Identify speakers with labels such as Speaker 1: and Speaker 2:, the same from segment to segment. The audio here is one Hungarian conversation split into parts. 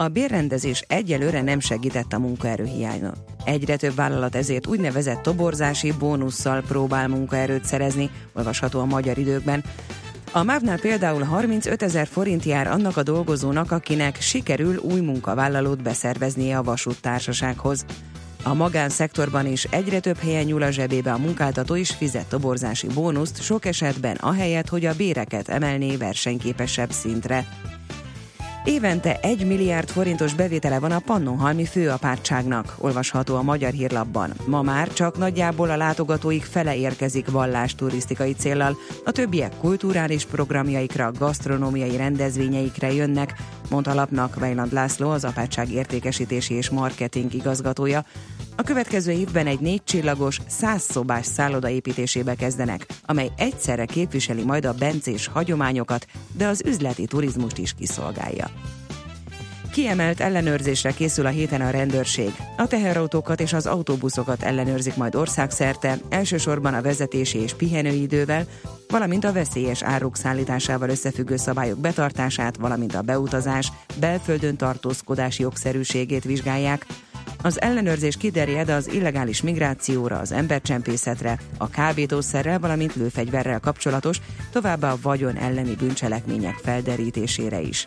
Speaker 1: A bérrendezés egyelőre nem segített a munkaerőhiányon. Egyre több vállalat ezért úgynevezett toborzási bónusszal próbál munkaerőt szerezni, olvasható a Magyar Időkben. A MÁV-nál például 35 000 forint jár annak a dolgozónak, akinek sikerül új munkavállalót beszerveznie a vasúttársasághoz. A magánszektorban is egyre több helyen nyúl a zsebébe a munkáltató is fizet toborzási bónuszt, sok esetben ahelyett, hogy a béreket emelné versenyképesebb szintre. Évente 1 milliárd forintos bevétele van a Pannonhalmi főapátságnak, olvasható a Magyar Hírlapban. Ma már csak nagyjából a látogatóik fele érkezik vallásturisztikai céllal, a többiek kulturális programjaikra, gasztronómiai rendezvényeikre jönnek, mondta a lapnak Weiland László, az apátság értékesítési és marketing igazgatója. A következő évben egy 4 csillagos, 100 szobás szálloda építésébe kezdenek, amely egyszerre képviseli majd a bencés hagyományokat, de az üzleti turizmust is kiszolgálja. Kiemelt ellenőrzésre készül a héten a rendőrség. A teherautókat és az autóbuszokat ellenőrzik majd országszerte, elsősorban a vezetési és pihenőidővel, valamint a veszélyes áruk szállításával összefüggő szabályok betartását, valamint a beutazás, belföldön tartózkodás jogszerűségét vizsgálják. Az ellenőrzés kiterjed az illegális migrációra, az embercsempészetre, a kábítószerrel, valamint lőfegyverrel kapcsolatos, továbbá a vagyon elleni bűncselekmények felderítésére is.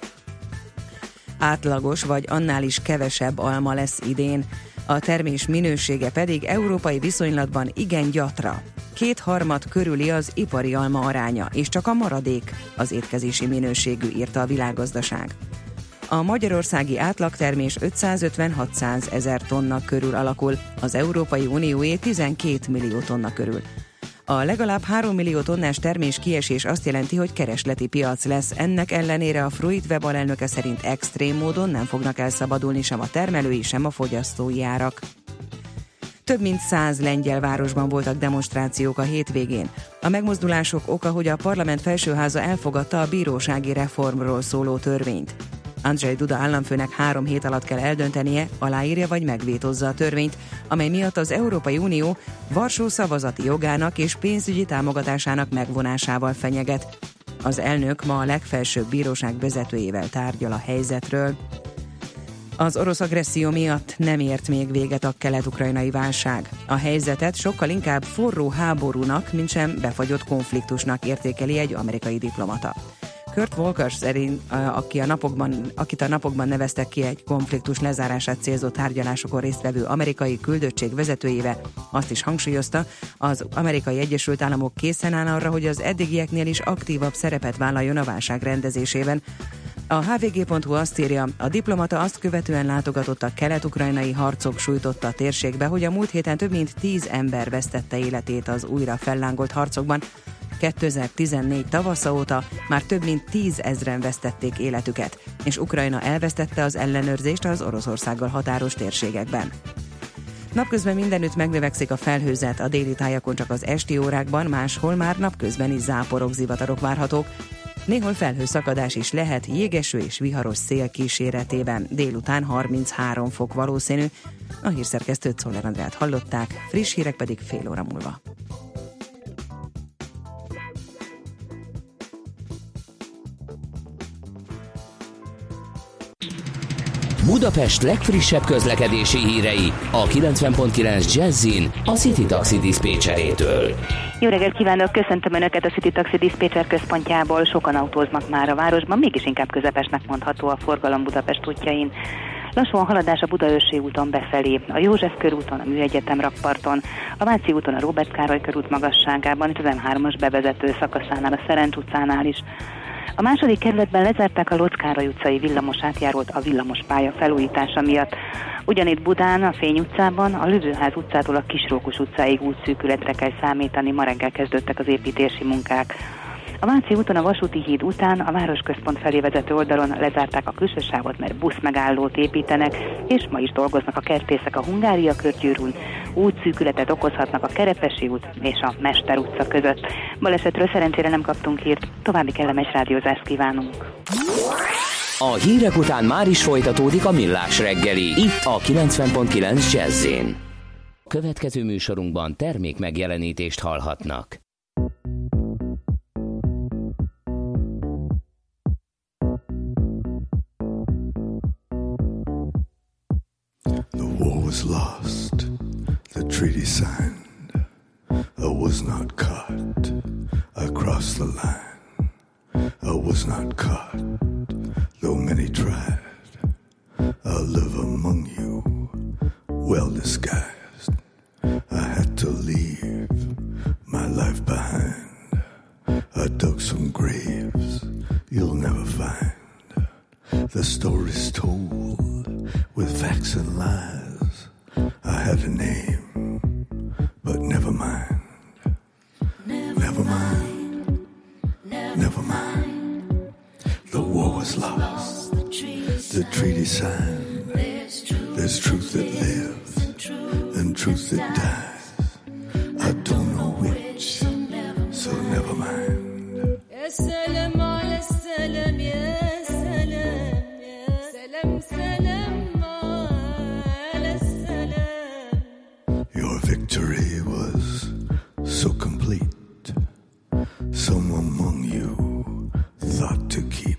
Speaker 1: Átlagos vagy annál is kevesebb alma lesz idén, a termés minősége pedig európai viszonylatban igen gyatra. 2/3 körüli az ipari alma aránya, és csak a maradék az étkezési minőségű, írta a Világgazdaság. A magyarországi átlagtermés 550-600 ezer tonna körül alakul, az Európai Unióé 12 millió tonna körül. A legalább 3 millió tonnás termés kiesés azt jelenti, hogy keresleti piac lesz, ennek ellenére a Fruitweb alelnöke szerint extrém módon nem fognak elszabadulni sem a termelői, sem a fogyasztói árak. Több mint 100 lengyel városban voltak demonstrációk a hétvégén. A megmozdulások oka, hogy a parlament felsőháza elfogadta a bírósági reformról szóló törvényt. Andrzej Duda államfőnek 3 hét alatt kell eldöntenie, aláírja vagy megvétózza a törvényt, amely miatt az Európai Unió Varsó szavazati jogának és pénzügyi támogatásának megvonásával fenyeget. Az elnök ma a legfelsőbb bíróság vezetőjével tárgyal a helyzetről. Az orosz agresszió miatt nem ért még véget a kelet-ukrajnai válság. A helyzetet sokkal inkább forró háborúnak, mintsem befagyott konfliktusnak értékeli egy amerikai diplomata. Kurt Volker szerint, akit a napokban neveztek ki egy konfliktus lezárását célzó tárgyalásokon résztvevő amerikai küldöttség vezetőjével, azt is hangsúlyozta, az Amerikai Egyesült Államok készen áll arra, hogy az eddigieknél is aktívabb szerepet vállaljon a válság rendezésében. A hvg.hu azt írja, a diplomata azt követően látogatott a kelet-ukrajnai harcok sújtotta térségbe, hogy a múlt héten több mint 10 ember vesztette életét az újra fellángolt harcokban. 2014 tavasza óta már több mint 10 000-en vesztették életüket, és Ukrajna elvesztette az ellenőrzést az Oroszországgal határos térségekben. Napközben mindenütt megnövekszik a felhőzet, a déli tájakon csak az esti órákban, máshol már napközbeni záporok, zivatarok várhatók. Néhol felhőszakadás is lehet, jégeső és viharos szél kíséretében. Délután 33 fok valószínű. A hírszerkesztőt, Szoller Andrát hallották, friss hírek pedig fél óra múlva.
Speaker 2: Budapest legfrissebb közlekedési hírei a 90.9 Jazzin a City Taxi diszpécserétől.
Speaker 3: Jó reggelt kívánok, köszöntöm Önöket a City Taxi diszpécser központjából. Sokan autóznak már a városban, mégis inkább közepesnek mondható a forgalom Budapest útjain. Lassú a haladás a Budaörsi úton befelé, a József körúton, a Műegyetem rakparton, a Váci úton a Róbert Károly körút magasságában, és az M3-as bevezető szakaszánál, a Szerencs utcánál is. A második kerületben lezárták a Locz Károly utcai villamos átjárót a villamospálya felújítása miatt. Ugyanitt Budán, a Fény utcában, a Lövőház utcától a Kisrókus utcáig útszűkületre kell számítani, ma reggel kezdődtek az építési munkák. A Váci úton a Vasúti híd után a városközpont felé vezető oldalon lezárták a külső sávot, mert buszmegállót építenek, és ma is dolgoznak a kertészek a Hungária körgyűrűn. Útszűkületet okozhatnak a Kerepesi út és a Mester utca között. Balesetről szerencsére nem kaptunk hírt, további kellemes rádiózást kívánunk.
Speaker 2: A hírek után már is folytatódik a Millás reggeli, itt a 90.9 Jazz-én. Következő műsorunkban termék megjelenítést hallhatnak.
Speaker 4: The war was lost, the treaty signed. I was not caught, I crossed the line. I was not caught, though many tried. I live among you, well disguised. I had to leave my life behind. I dug some graves you'll never find. The story's told with facts and lies. I had a name, but never mind. Never mind. Never mind. The war was lost. The treaty signed. There's truth that lives and truth that dies. I don't know which, so never mind.
Speaker 5: السلام على السلام يا سلام يا سلام سلام على السلام.
Speaker 4: Your victory was so complete. Some among you thought to keep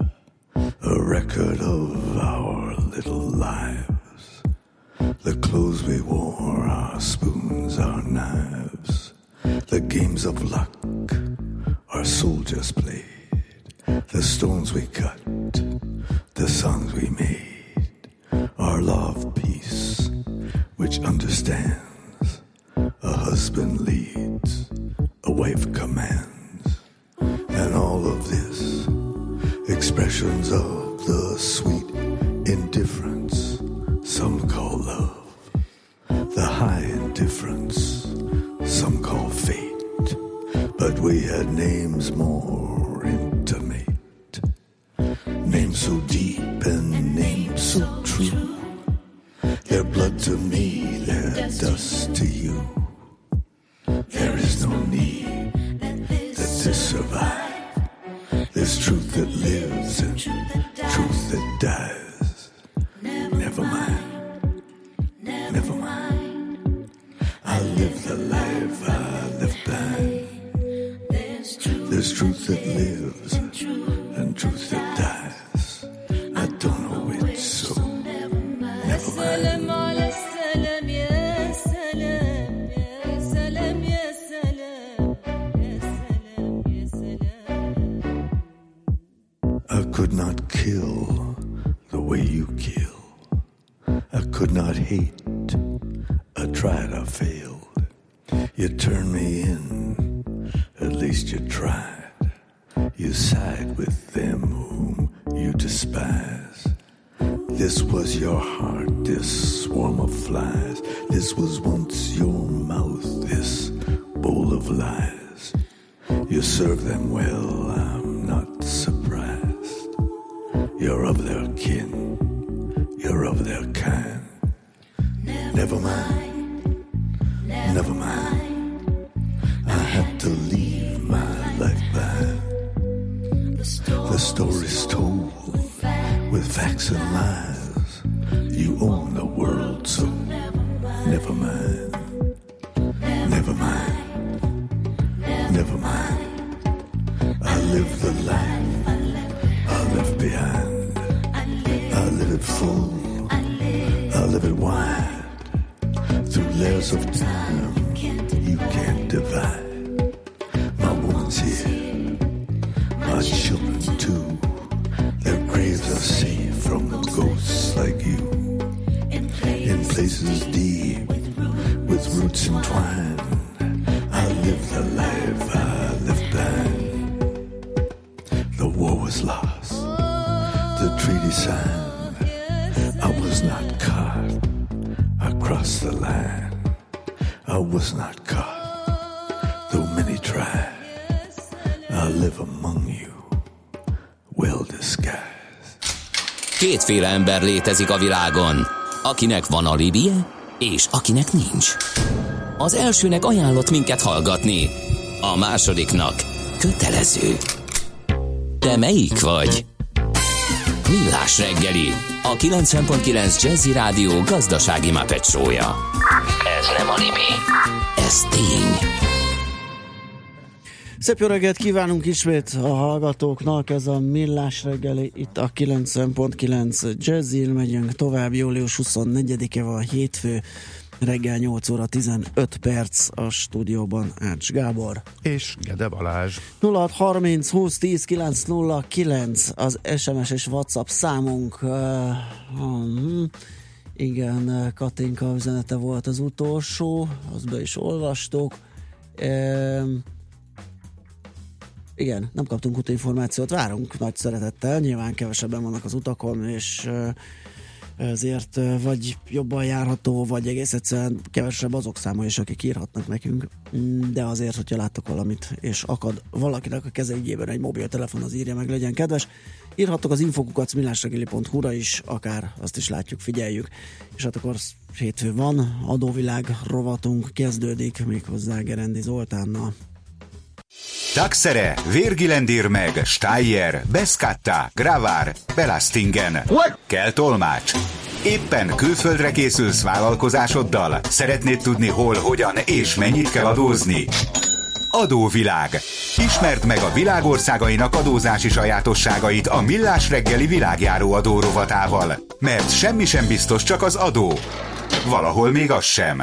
Speaker 4: a record of our little lives. The clothes we wore, our spoons, our knives. The games of luck our soldiers played. The stones we cut, the songs we made. Our law of peace, which understands. A husband leads, a wife commands. And all of this, expressions of the sweet indifference some call love. The high indifference some call fate. But we had names more intimate, names so deep and names so true. Their blood to me, their dust to you. There is no need that this survive. There's truth that lives and truth that dies. Never mind, never mind. I live the life I left behind. There's truth that lives and truth that dies. I don't know which, so never mind.
Speaker 5: السلام على السلام يا سلام يا سلام يا سلام يا سلام يا سلام.
Speaker 4: I could not kill the way you kill. I could not hate. I tried, I failed. You turned me in. At least you tried. You side with them whom you despise. This was your heart, this swarm of flies. This was once your mouth, this bowl of lies. You serve them well, I'm not surprised. You're of their kin, you're of their kind. Never mind, never mind. I had to leave my life behind. The story's told with facts and lies. You own the world, so never mind. Never mind. Never mind. I live the life I left behind. I live it full. I live it wide. Through layers of time you can't divide. My woman's here, my children too. Their graves are safe from ghosts like you. In places deep, with roots entwined. I live the life I left behind. The war was lost, the treaty signed. I was not caught, I crossed the line. I was not caught, though many tried. I live among you, well disguised.
Speaker 2: Kétféle ember létezik a világon, akinek van alibije, és akinek nincs. Az elsőnek ajánlott minket hallgatni, a másodiknak kötelező. Te melyik vagy? Millás reggeli, a 90.9 Jazzy Rádió gazdasági Muppet show-ja. Ez nem anime, ez tény.
Speaker 6: Szép jó reggelt kívánunk ismét a hallgatóknak, ez a Millás reggeli, itt a 90.9 Jazzil, megyünk tovább, július 24-e van, hétfő, reggel 8 óra 15 perc, a stúdióban Ács Gábor.
Speaker 7: És Gede Balázs.
Speaker 6: 0630 20 10 909 az SMS és WhatsApp számunk. Igen, Katinka üzenete volt az utolsó, azt be is olvastuk. Igen, nem kaptunk útinformációt, várunk nagy szeretettel, nyilván kevesebben vannak az utakon, és ezért vagy jobban járható, vagy egész egyszerűen kevesebb azok száma is, akik írhatnak nekünk, de azért, hogyha láttok valamit, és akad valakinek a kezegyében egy mobiltelefon, az írja meg, legyen kedves. Írhattok az info@millásreggeli.hu-ra is, akár azt is látjuk, figyeljük. És hát akkor hétfő van, adóvilág rovatunk kezdődik, méghozzá Gerendi Zoltánnal.
Speaker 8: Taxere, Virgilendir meg, Steyer, Beskatta, Gravár, Belastingen. Kell tolmács. Éppen külföldre készülsz vállalkozásoddal? Szeretnéd tudni hol, hogyan és mennyit kell adózni? Adóvilág. Ismerd meg a világ országainak adózási sajátosságait a Millás reggeli világjáró adó rovatával. Mert semmi sem biztos, csak az adó. Valahol még az sem.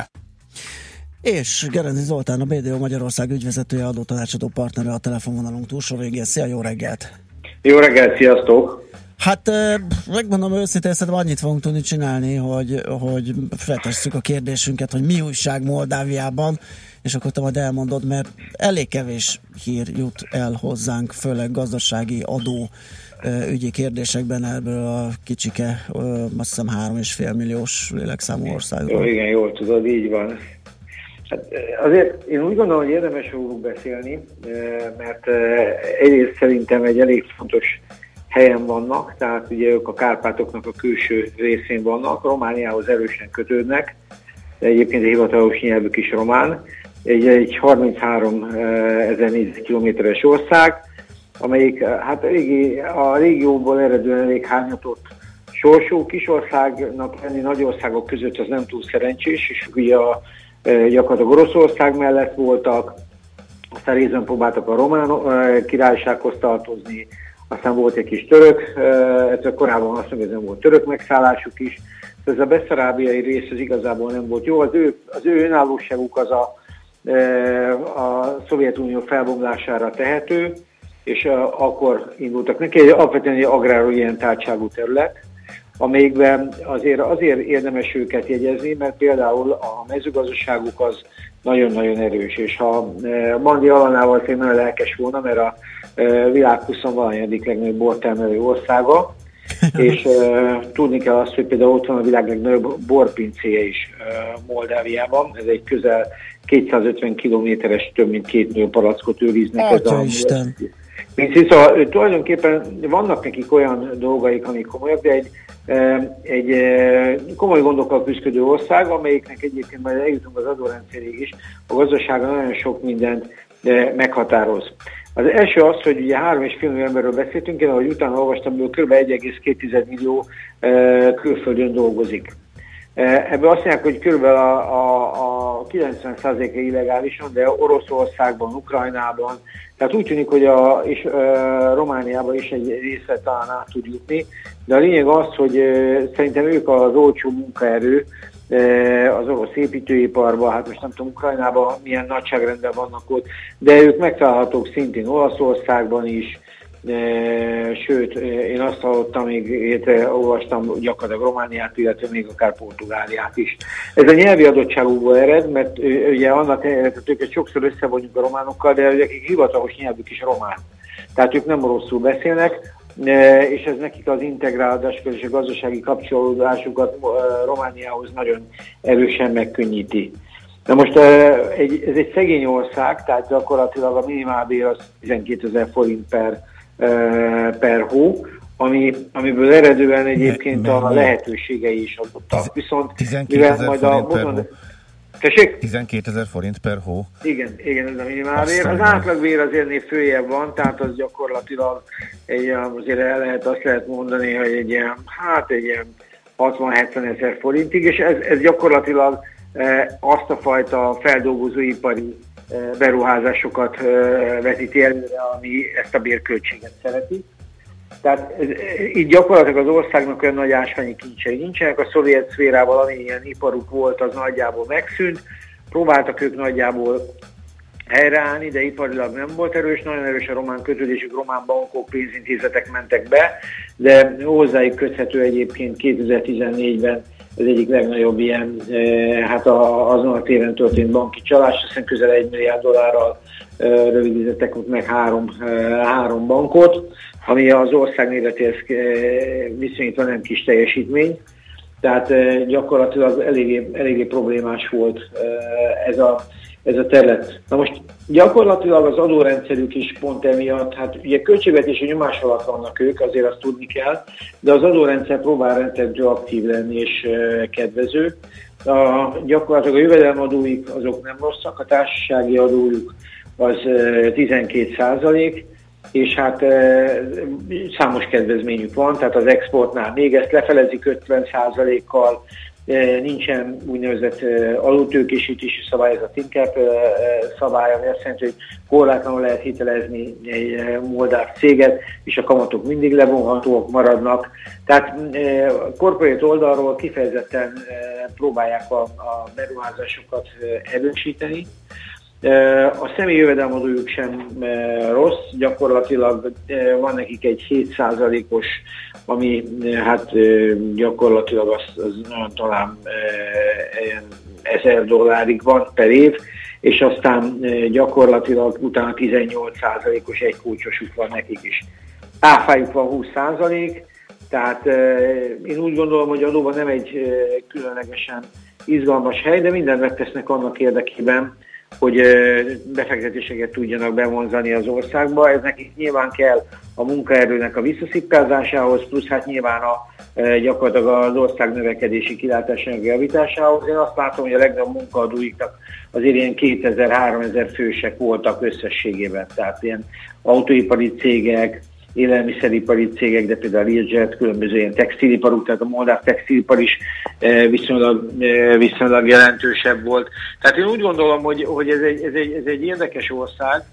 Speaker 6: És Gerendi Zoltán, a BDO Magyarország ügyvezetője, adótanácsadó partnere a telefonvonalunk túlsó végén. Szia, jó reggelt!
Speaker 9: Jó reggelt, sziasztok!
Speaker 6: Hát megmondom őszintén, szerintem annyit fogunk tudni csinálni, hogy feltesszük a kérdésünket, hogy mi újság Moldáviában, és akkor te majd elmondod, mert elég kevés hír jut el hozzánk, főleg gazdasági adó ügyi kérdésekben ebből a kicsike, azt hiszem 3,5 milliós lélekszámú országban.
Speaker 9: Igen, jól tudod, így van. Hát azért én úgy gondolom, hogy érdemes róluk beszélni, mert egyrészt szerintem egy elég fontos helyen vannak, tehát ugye ők a Kárpátoknak a külső részén vannak, Romániához erősen kötődnek, de egyébként a hivatalos nyelvük is román. Egy 33 000 négyzetkilométeres ország, amelyik hát a régióból eredően elég hányatott sorsú, kisországnak lenni nagy országok között az nem túl szerencsés, és ugye gyakorlatilag Oroszország mellett voltak, aztán részben próbáltak a román királysághoz tartozni, aztán volt egy kis török, ez korábban azt mondja, hogy nem volt török megszállásuk is, ez a beszarábiai rész az igazából nem volt jó, az ő önállóságuk az a Szovjetunió felbomlására tehető, és akkor indultak neki, egy alapvetően egy agrárorientáltságú terület, amelyikben azért érdemes őket jegyezni, mert például a mezőgazdaságuk az nagyon-nagyon erős, és ha Mandi Alanával tényleg nagyon lelkes volna, mert a világ 20-valahanyadik legnagyobb bortermelő országa, és tudni kell azt, hogy például ott van a világ legnagyobb borpincéje is Moldáviában, ez egy közel 250 kilométeres, több mint 2 millió palackot őriznek.
Speaker 6: Atyaisten!
Speaker 9: Szóval tulajdonképpen vannak nekik olyan dolgaik, amik komolyak, de egy komoly gondokkal küzdő ország, amelyiknek egyébként majd eljutunk az adórendszerig is, a gazdasága nagyon sok mindent meghatároz. Az első az, hogy ugye 3,5 millió emberről beszéltünk, én ahogy utána olvastam, hogy kb. 1,2 millió külföldön dolgozik. Ebből azt mondják, hogy kb. A 90%-a illegálisan, de Oroszországban, Ukrajnában, tehát úgy tűnik, hogy Romániában is egy része talán át tud jutni, de a lényeg az, hogy szerintem ők az olcsó munkaerő az orosz építőiparban, hát most nem tudom Ukrajnában milyen nagyságrendben vannak ott, de ők megtalálhatók szintén Olaszországban is, sőt, én azt hallottam, még olvastam gyakorlatilag Romániát, illetve még akár Portugáliát is. Ez a nyelvi adottságukból ered, mert ugye annak őket sokszor összevonjuk a románokkal, de akik hivatalos nyelvük is román. Tehát ők nem oroszul beszélnek, és ez nekik az integrálódás és a gazdasági kapcsolódásukat Romániához nagyon erősen megkönnyíti. Na most ez egy szegény ország, tehát gyakorlatilag a minimálbér az 12 000 forint per hó, amiből eredően egyébként a lehetőségei is adottak. Viszont
Speaker 7: 12 000 forint per hó.
Speaker 9: Tessék?
Speaker 7: 12 000 forint per hó.
Speaker 9: Igen, ez a minimálbér. Az átlagbér azért följebb van, tehát az gyakorlatilag azért azt lehet mondani, hogy egy ilyen 60-70 000 forintig, és ez gyakorlatilag azt a fajta feldolgozóipari beruházásokat vetíti előre, ami ezt a bérköltséget szereti. Tehát így gyakorlatilag az országnak olyan nagy ásványi kincsei nincsenek, a szovjet szférával, amilyen iparuk volt, az nagyjából megszűnt, próbáltak ők nagyjából helyreállni, de iparilag nem volt erős, nagyon erős a román kötődésük, román bankok, pénzintézetek mentek be, de hozzájuk köthető egyébként 2014-ben az egyik legnagyobb ilyen, hát azon a téren történt banki csalás, hiszen közel $1 milliárd rövidítettek meg három bankot, ami az ország méretéhez viszonyítva nem kis teljesítmény. Tehát gyakorlatilag eléggé problémás volt ez a terület. Na most gyakorlatilag az adórendszerük is pont emiatt, hát ugye költségvetési nyomás alatt vannak ők, azért azt tudni kell, de az adórendszer próbál rendszerű aktív lenni és kedvező. Gyakorlatilag a jövedelmadóik azok nem rosszak, a társasági adójuk az 12%, és hát számos kedvezményük van, tehát az exportnál még ezt lefelezik 50%-kal, nincsen úgynevezett alultőkésítési szabály, ez a TINCAP szabály, ami azt jelenti, hogy korlátlanul lehet hitelezni egy moldáv céget, és a kamatok mindig levonhatóak maradnak. Tehát corporate oldalról kifejezetten próbálják a beruházásokat erősíteni. A személyi jövedelmadójuk sem rossz, gyakorlatilag van nekik egy 7%-os, ami hát gyakorlatilag az talán $1000 van per év, és aztán gyakorlatilag utána 18%-os egy kulcsosuk van nekik is. Áfájuk van 20%, tehát én úgy gondolom, hogy adóban nem egy különlegesen izgalmas hely, de mindent megtesznek annak érdekében, hogy befektetéseket tudjanak bevonzani az országba. Ez nekik nyilván kell a munkaerőnek a visszaszipkázásához, plusz hát nyilván gyakorlatilag az ország növekedési kilátásának javításához. Én azt látom, hogy a legnagyobb munkaadóiknak azért ilyen 2000-3000 fősek voltak összességében. Tehát ilyen autóipari cégek, élelmiszeripari cégek, de például a Learjet, különböző ilyen textiliparuk, tehát a moldáv textilipar is viszonylag jelentősebb volt. Tehát én úgy gondolom, hogy ez egy érdekes ország,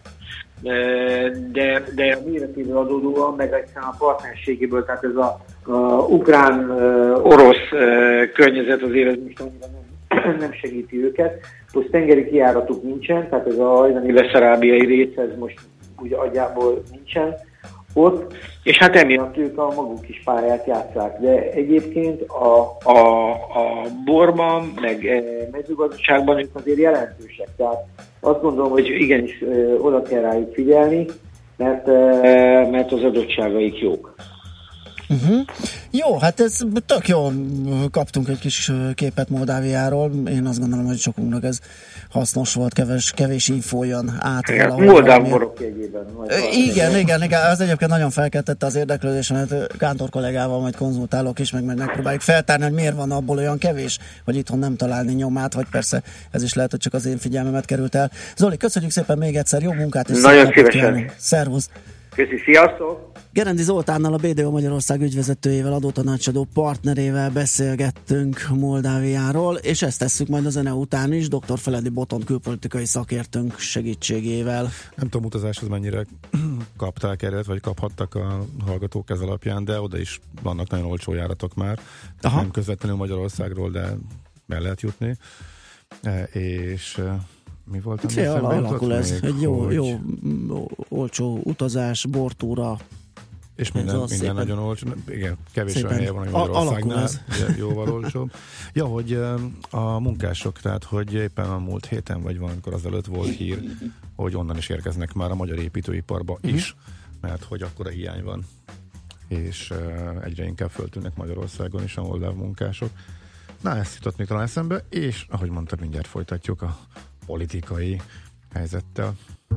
Speaker 9: de méretéből adódóan, meg egyszerűen a partnerségéből, tehát ez a ukrán-orosz környezet azért nem segíti őket, plusz tengeri kijáratuk nincsen, tehát ez a hajdani beszarábiai rész, ez most úgy agyából nincsen ott, és hát emiatt ők a maguk kis pályát játsszák. De egyébként a borban, meg mezőgazdaságban ők azért jelentősek. Tehát azt gondolom, hogy igenis oda kell rájuk figyelni, mert az adottságaik jók.
Speaker 6: Uh-huh. Jó, hát ez tök jó, kaptunk egy kis képet Moldáviáról. Én azt gondolom, hogy sokunknak ez hasznos volt, kevés infó jön át.
Speaker 9: Moldáv borok jegyében.
Speaker 6: Igen, az egyébként nagyon felkeltette az érdeklődésemet. Kántor kollégával majd konzultálok is, meg megpróbáljuk feltárni, hogy miért van abból olyan kevés, hogy itthon nem találni nyomát, vagy persze ez is lehet, hogy csak az én figyelmemet került el. Zoli, köszönjük szépen még egyszer, jó munkát, és
Speaker 9: nagyon szívesen.
Speaker 6: Szervusz!
Speaker 9: Köszi, sziasztok!
Speaker 6: Gerendi Zoltánnal, a BDO Magyarország ügyvezetőjével, adótanácsadó partnerével beszélgettünk Moldáviáról, és ezt tesszük majd a zene után is, dr. Feledi Botond külpolitikai szakértőnk segítségével.
Speaker 7: Nem tudom, utazáshoz mennyire kapták erőt, vagy kaphattak a hallgatók ez alapján, de oda is vannak nagyon olcsó járatok már. Aha. Nem közvetlenül Magyarországról, de el lehet jutni. És... mi volt?
Speaker 6: Alakul ez, egy jó olcsó utazás, bortúra.
Speaker 7: És minden nagyon olcsó. Igen, kevés olyan helye van, hogy Magyarországnál jóval olcsóbb. Ja, hogy a munkások, tehát hogy éppen a múlt héten, vagy valamikor azelőtt volt hír, hogy onnan is érkeznek már a magyar építőiparba is, mert hogy akkora hiány van. És egyre inkább föltűnnek Magyarországon is a moldáv munkások. Na, ezt jutott még talán eszembe, és ahogy mondtam, mindjárt folytatjuk a politikai helyzettel.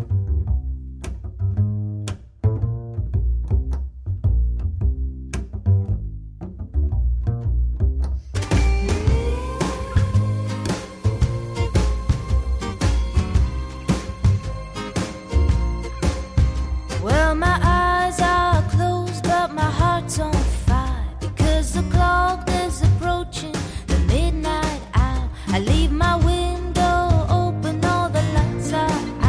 Speaker 5: Well, my eyes are closed, but my heart's on fire because the clock is approaching the midnight hour. I leave my window open, all the lights are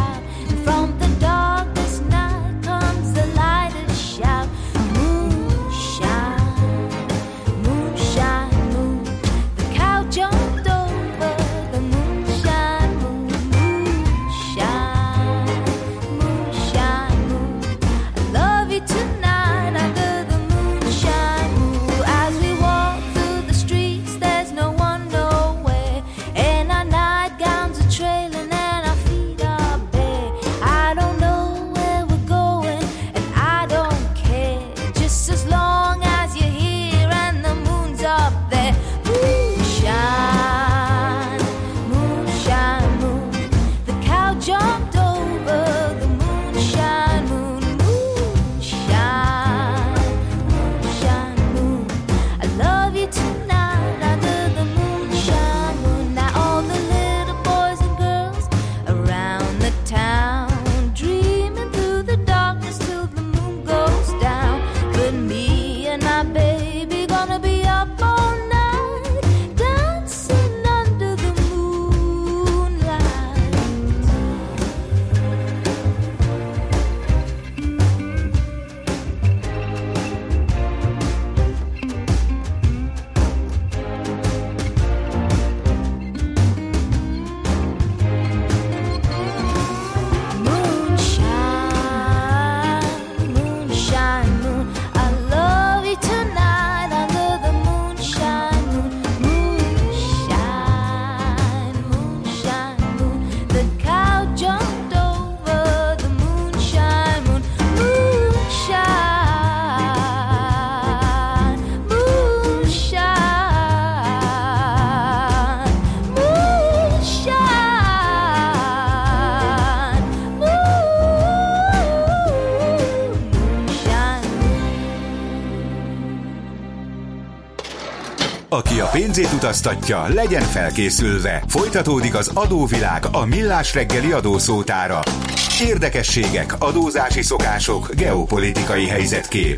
Speaker 8: Aki a pénzét utaztatja, legyen felkészülve. Folytatódik az adóvilág a Millás reggeli adószótára. Érdekességek, adózási szokások, geopolitikai helyzetkép.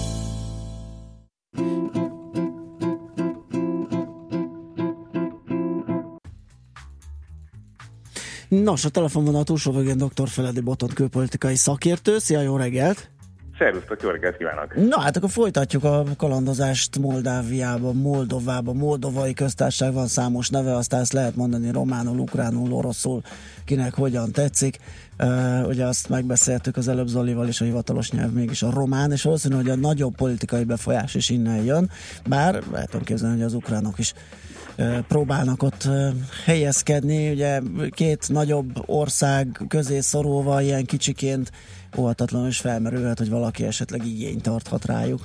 Speaker 6: Nos, a telefonvonal túlsó végén dr. Feledi Botond külpolitikai szakértő. Szia, jó reggelt!
Speaker 10: Szervusztok, jó reggelt kívánok!
Speaker 6: Na hát akkor folytatjuk a kalandozást Moldáviában, Moldovában. Moldovai köztársaság, van számos neve, aztán ezt lehet mondani románul, ukránul, oroszul, kinek hogyan tetszik. Ugye azt megbeszéltük az előbb Zolival, és a hivatalos nyelv mégis a román, és valószínű, hogy a nagyobb politikai befolyás is innen jön, bár lehetem képzelni, hogy az ukránok is próbálnak ott helyezkedni, ugye két nagyobb ország közé szorulva ilyen kicsiként óhatatlanul is felmerülhet, hogy valaki esetleg igényt tarthat rájuk.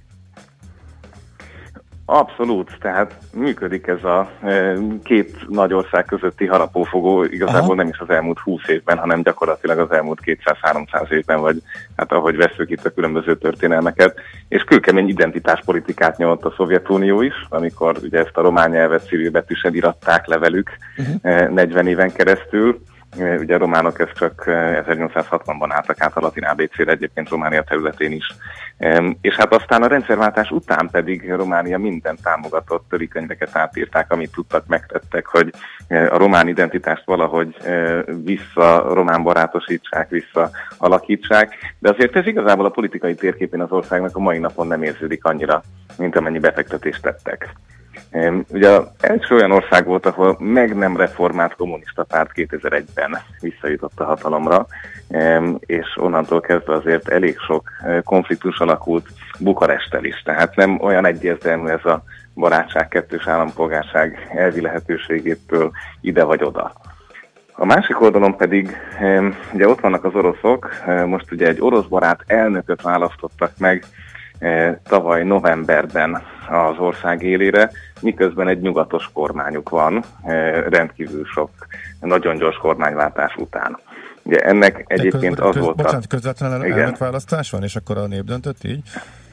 Speaker 10: Abszolút, tehát működik ez a két nagy ország közötti harapófogó igazából nem is az elmúlt 20 évben, hanem gyakorlatilag az elmúlt 200-300 évben, vagy hát ahogy veszük itt a különböző történelmeket, és kőkemény identitáspolitikát nyomott a Szovjetunió is, amikor ugye ezt a román nyelvet civilbetűsen iratták le velük 40 éven keresztül. Ugye a románok ezt csak 1860-ban álltak át a latin ABC-re, egyébként Románia területén is. És hát aztán a rendszerváltás után pedig Románia minden támogatott törikönyveket átírták, amit tudtak, megtettek, hogy a román identitást valahogy román barátosítsák, alakítsák, de azért ez igazából a politikai térképén az országnak a mai napon nem érződik annyira, mint amennyi befektetést tettek. Ugye az első olyan ország volt, ahol meg nem reformált kommunista párt 2001-ben visszajutott a hatalomra, és onnantól kezdve azért elég sok konfliktus alakult Bukaresttel is, tehát nem olyan egyértelmű ez a barátság, kettős állampolgárság elvi lehetőségétől ide vagy oda. A másik oldalon pedig, ugye ott vannak az oroszok, most ugye egy orosz barát elnököt választottak meg tavaly novemberben az ország élére, miközben egy nyugatos kormányuk van, rendkívül sok, nagyon gyors kormányváltás után. Ugye ennek egyébként az volt
Speaker 7: bocsánat, közvetlen elnökválasztás van, és akkor a nép döntött így?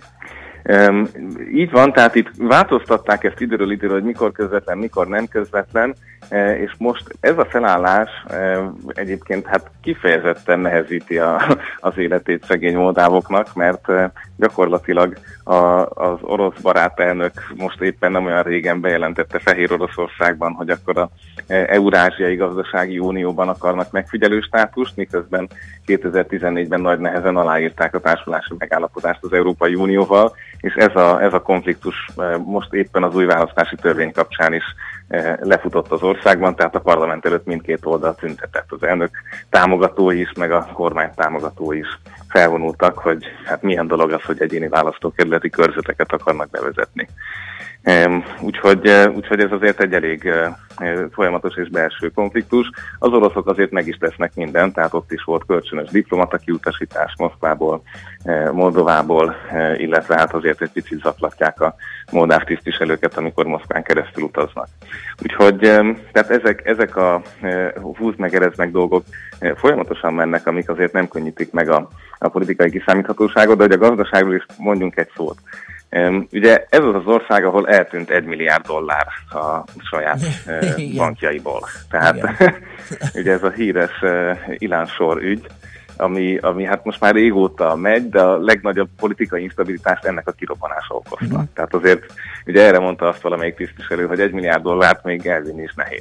Speaker 10: Így van, tehát itt változtatták ezt időről időre, hogy mikor közvetlen, mikor nem közvetlen, és most ez a felállás egyébként hát kifejezetten nehezíti az életét szegény moldávoknak, mert gyakorlatilag az orosz barát elnök most éppen nem olyan régen bejelentette Fehér Oroszországban, hogy akkor a Eurázsiai Gazdasági Unióban akarnak megfigyelő státust, miközben 2014-ben nagy nehezen aláírták a társulási megállapodást az Európai Unióval, és ez a konfliktus most éppen az új választási törvény kapcsán is lefutott az országban, tehát a parlament előtt mindkét oldal tüntetett. Az elnök támogatói is, meg a kormány támogatói is felvonultak, hogy hát milyen dolog az, hogy egyéni választókerületi körzeteket akarnak bevezetni. Úgyhogy ez azért egy elég folyamatos és belső konfliktus. Az oroszok azért meg is tesznek mindent, tehát ott is volt kölcsönös diplomata kiutasítás Moszkvából, Moldovából, illetve hát azért egy picit zaklatják a moldáv tisztviselőket, amikor Moszkván keresztül utaznak. Úgyhogy tehát ezek a húz meg, erez meg dolgok folyamatosan mennek, amik azért nem könnyítik meg a politikai kiszámíthatóságot, de hogy a gazdaságról is mondjunk egy szót. Ugye ez az az ország, ahol eltűnt $1 milliárd a saját bankjaiból. Tehát ugye ez a híres Ilan Sor ügy, ami hát most már régóta megy, de a legnagyobb politikai instabilitást ennek a kirobbanása okozta. Tehát azért ugye erre mondta azt valamelyik tisztviselő, hogy $1 milliárd még elvinni is nehéz.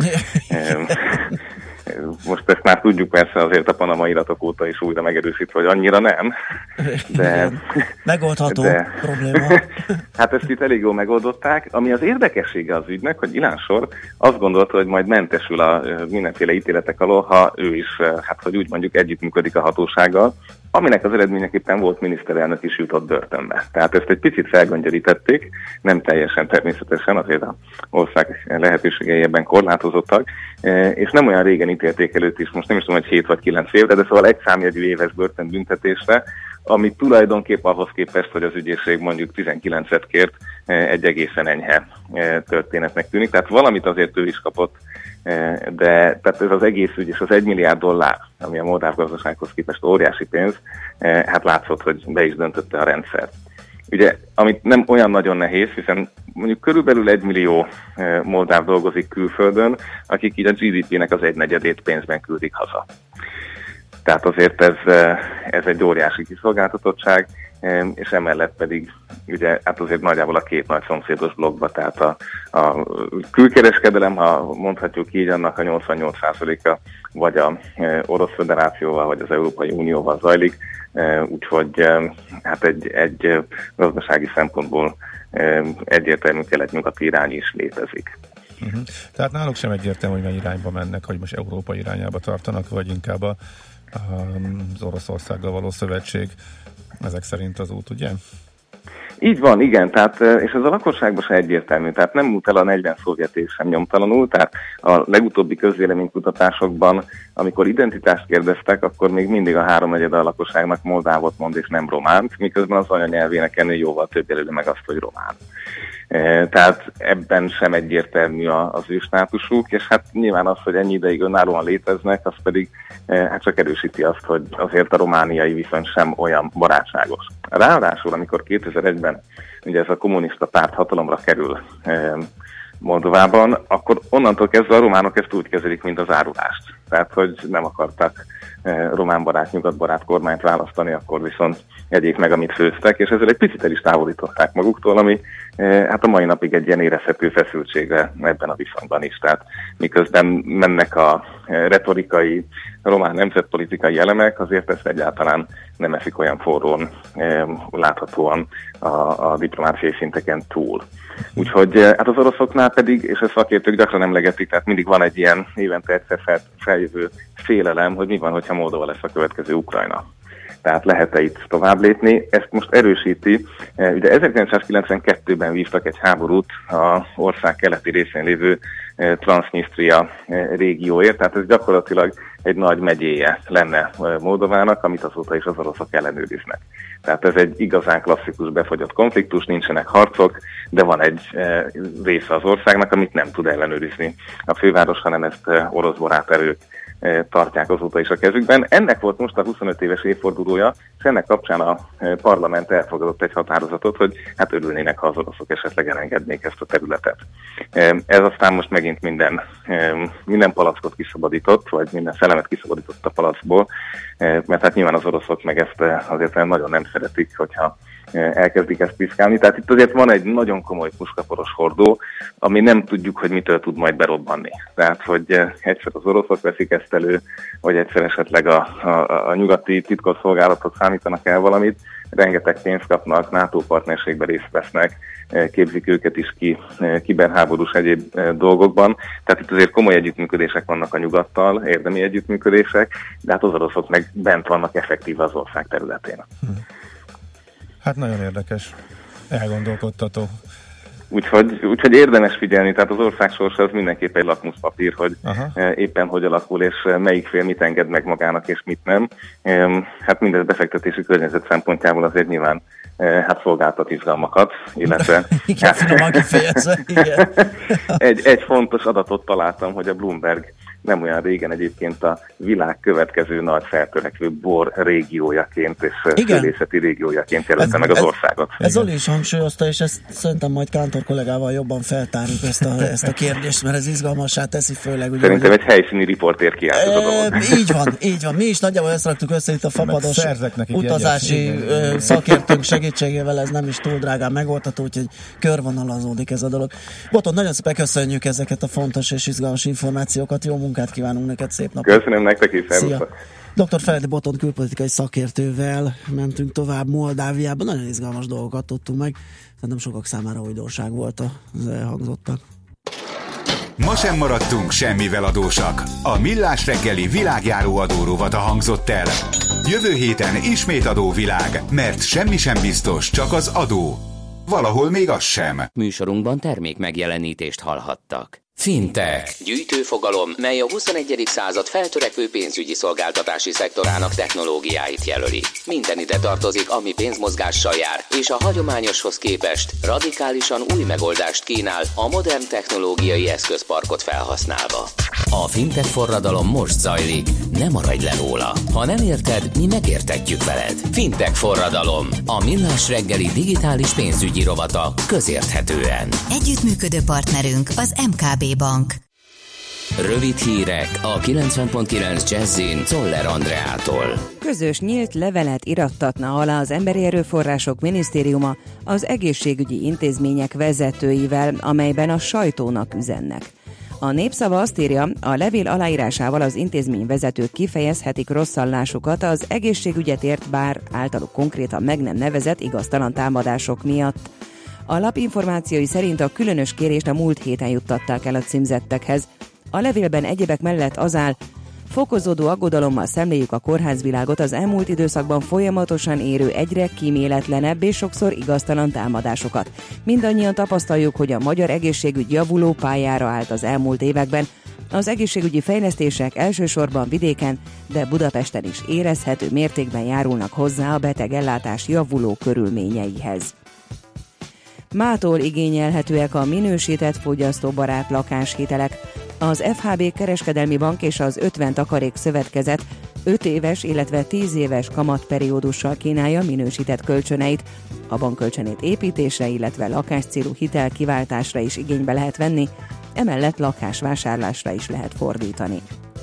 Speaker 10: Most ezt már tudjuk persze azért a Panama iratok óta is újra megerősítve, hogy annyira nem. De
Speaker 6: megoldható probléma.
Speaker 10: Hát ezt itt elég jól megoldották. Ami az érdekessége az ügynek, hogy Ilan Sor azt gondolta, hogy majd mentesül a mindenféle ítéletek alól, ha ő is, hát hogy úgy mondjuk együttműködik a hatósággal, aminek az eredményeképpen volt miniszterelnök is jutott börtönbe. Tehát ezt egy picit felgöngyölítették, nem teljesen természetesen, azért az ország lehetőségei ebben korlátozottak, és nem olyan régen ítélték előtt is, most nem is tudom, hogy 7 vagy 9 évre, de szóval egy számjegyű éves börtönbüntetésre, ami tulajdonképp ahhoz képest, hogy az ügyészség mondjuk 19-et kért, egy egészen enyhe történetnek tűnik. Tehát valamit azért ő is kapott, de tehát ez az egész ügy és az $1 milliárd, ami a moldáv gazdasághoz képest óriási pénz, hát látszott, hogy be is döntötte a rendszert. Ugye, amit nem olyan nagyon nehéz, hiszen mondjuk körülbelül 1 millió moldáv dolgozik külföldön, akik így a GDP-nek az 1/4 pénzben küldik haza. Tehát azért ez egy óriási kiszolgáltatottság, és emellett pedig ugye hát azért nagyjából a két nagy szomszédos blokkba, tehát a külkereskedelem, ha mondhatjuk így, annak a 88%-a vagy a Orosz Föderációval, vagy az Európai Unióval zajlik, úgyhogy hát egy gazdasági szempontból egyértelmű kelet-nyugati irány is létezik.
Speaker 7: Uh-huh. Tehát náluk sem egyértelmű, hogy mely irányba mennek, hogy most Európa irányába tartanak, vagy inkább az Oroszországgal való szövetség ezek szerint az út, ugye?
Speaker 10: Így van, igen, tehát, és ez a lakosságban se egyértelmű, tehát nem múlt el a 40 szovjet év sem nyomtalanul, tehát a legutóbbi közvéleménykutatásokban, amikor identitást kérdeztek, akkor még mindig a 3/4 a lakosságnak moldávot mond és nem románt, miközben az anyanyelvének ennél jóval több jelöli meg azt, hogy román. Tehát ebben sem egyértelmű az ő státusuk, és hát nyilván az, hogy ennyi ideig önállóan léteznek, az pedig hát csak erősíti azt, hogy azért a romániai viszony sem olyan barátságos. Ráadásul, amikor 2001-ben ugye ez a kommunista párt hatalomra kerül Moldovában, akkor onnantól kezdve a románok ezt úgy kezelik, mint az árulást. Tehát, hogy nem akartak románbarát, nyugatbarát kormányt választani, akkor viszont egyék meg, amit főztek, és ezzel egy picit el is távolították maguktól, ami hát a mai napig egy ilyen érezhető feszültségre ebben a viszonyban is. Tehát miközben mennek a retorikai, román nemzetpolitikai elemek, azért ezt egyáltalán nem eszik olyan forrón láthatóan a diplomáciai szinteken túl. Úgyhogy hát az oroszoknál pedig, és ezt szakértők gyakran emlegetik, tehát mindig van egy ilyen évente egyszer feljövő félelem, hogy mi van, hogyha Moldova lesz a következő Ukrajna. Tehát lehet-e itt tovább lépni? Ezt most erősíti. Ugye 1992-ben vívtak egy háborút az ország keleti részén lévő Transnistria régióért, tehát ez gyakorlatilag egy nagy megyéje lenne Moldovának, amit azóta is az oroszok ellenőriznek. Tehát ez egy igazán klasszikus befagyott konfliktus, nincsenek harcok, de van egy része az országnak, amit nem tud ellenőrizni a főváros, hanem ezt orosz barát erők tartják azóta is a kezükben. Ennek volt most a 25 éves évfordulója, és ennek kapcsán a parlament elfogadott egy határozatot, hogy hát örülnének, ha az oroszok esetleg elengednék ezt a területet. Ez aztán most megint minden palackot kiszabadított, vagy minden szellemet kiszabadított a palackból, mert hát nyilván az oroszok meg ezt azért nagyon nem szeretik, hogyha elkezdik ezt piszkálni. Tehát itt azért van egy nagyon komoly puskaporos hordó, ami nem tudjuk, hogy mitől tud majd berobbanni. Tehát, hogy egyszer az oroszok veszik ezt elő, vagy egyszer esetleg a nyugati titkosszolgálatok számítanak el valamit, rengeteg pénzt kapnak, NATO partnerségben részt vesznek, képzik őket is ki kiberháborús egyéb dolgokban. Tehát itt azért komoly együttműködések vannak a nyugattal, érdemi együttműködések, de hát az oroszok meg bent vannak effektíve az ország területén.
Speaker 7: Hát nagyon érdekes, elgondolkodtató.
Speaker 10: Úgyhogy érdemes figyelni, tehát az ország sorsa az mindenképp egy lakmuszpapír, hogy éppen hogy alakul, és melyik fél mit enged meg magának, és mit nem. Hát mindez befektetési környezet szempontjából azért nyilván hát szolgáltat izgalmakat, illetve egy fontos adatot találtam, hogy a Bloomberg nem olyan régen egyébként a világ következő nagy feltörekvő bor régiójaként és szülészeti régiójaként jelölte meg az országot.
Speaker 6: Ez Zoli is hangsúlyozta, és ezt szerintem majd Kántor kollégával jobban feltárjuk ezt a kérdést, mert ez izgalmassá teszi, főleg ugye...
Speaker 10: Szerintem egy helyszíni riportér kiállt a dolog.
Speaker 6: Így van. Mi is nagyjából ezt raktuk össze itt a fapados utazási szakértőnk segítségével, ez nem is túl drágán megoldható, úgyhogy körvonalazódik ez a dolog. Boton, nagyon szépen köszönjük ezeket a fontos és izgalmas információkat, jó munkát kívánunk neked, szép napot!
Speaker 10: Köszönöm nektek is, szervusztok!
Speaker 6: Dr. Feledi Boton külpolitikai szakértővel mentünk tovább Moldáviában, nagyon izgalmas dolgokat tudtunk meg, szerintem sokak számára újdonság volt az elhangzottak.
Speaker 8: Ma sem maradtunk semmivel adósak. A Millás reggeli világjáró adórovata hangzott el. Jövő héten ismét adóvilág, mert semmi sem biztos, csak az adó. Valahol még az sem.
Speaker 2: Műsorunkban termék megjelenítést hallhattak. Fintech. Gyűjtőfogalom, mely a 21. század feltörekvő pénzügyi szolgáltatási szektorának technológiáit jelöli. Minden ide tartozik, ami pénzmozgással jár, és a hagyományoshoz képest radikálisan új megoldást kínál a modern technológiai eszközparkot felhasználva. A fintech forradalom most zajlik, ne maradj le róla. Ha nem érted, mi megértetjük veled. Fintech forradalom, a Millás reggeli digitális pénzügyi rovata közérthetően.
Speaker 11: Együttműködő partnerünk az MKB Bank.
Speaker 2: Rövid hírek a 90.9 Jazzin Czoller Andreától.
Speaker 1: Közös nyílt levelet irattatna alá az Emberi Erőforrások Minisztériuma az egészségügyi intézmények vezetőivel, amelyben a sajtónak üzennek. A Népszava azt írja, a levél aláírásával az intézményvezetők kifejezhetik rosszallásukat az egészségügyet ért, bár általuk konkrétan meg nem nevezett igaztalan támadások miatt. A lap információi szerint a különös kérést a múlt héten juttatták el a címzettekhez. A levélben egyebek mellett az áll: fokozódó aggodalommal szemléljük a kórházvilágot az elmúlt időszakban folyamatosan érő egyre kíméletlenebb és sokszor igaztalan támadásokat. Mindannyian tapasztaljuk, hogy a magyar egészségügy javuló pályára állt az elmúlt években. Az egészségügyi fejlesztések elsősorban vidéken, de Budapesten is érezhető mértékben járulnak hozzá a betegellátás javuló körülményeihez. Mától igényelhetőek a minősített fogyasztóbarát lakáshitelek. Az FHB Kereskedelmi Bank és az 50 Takarék Szövetkezet 5 éves, illetve 10 éves kamatperiódussal kínálja minősített kölcsöneit. A bankkölcsönét építésre, illetve lakáscélú hitel kiváltásra is igénybe lehet venni, emellett lakásvásárlásra is lehet fordítani.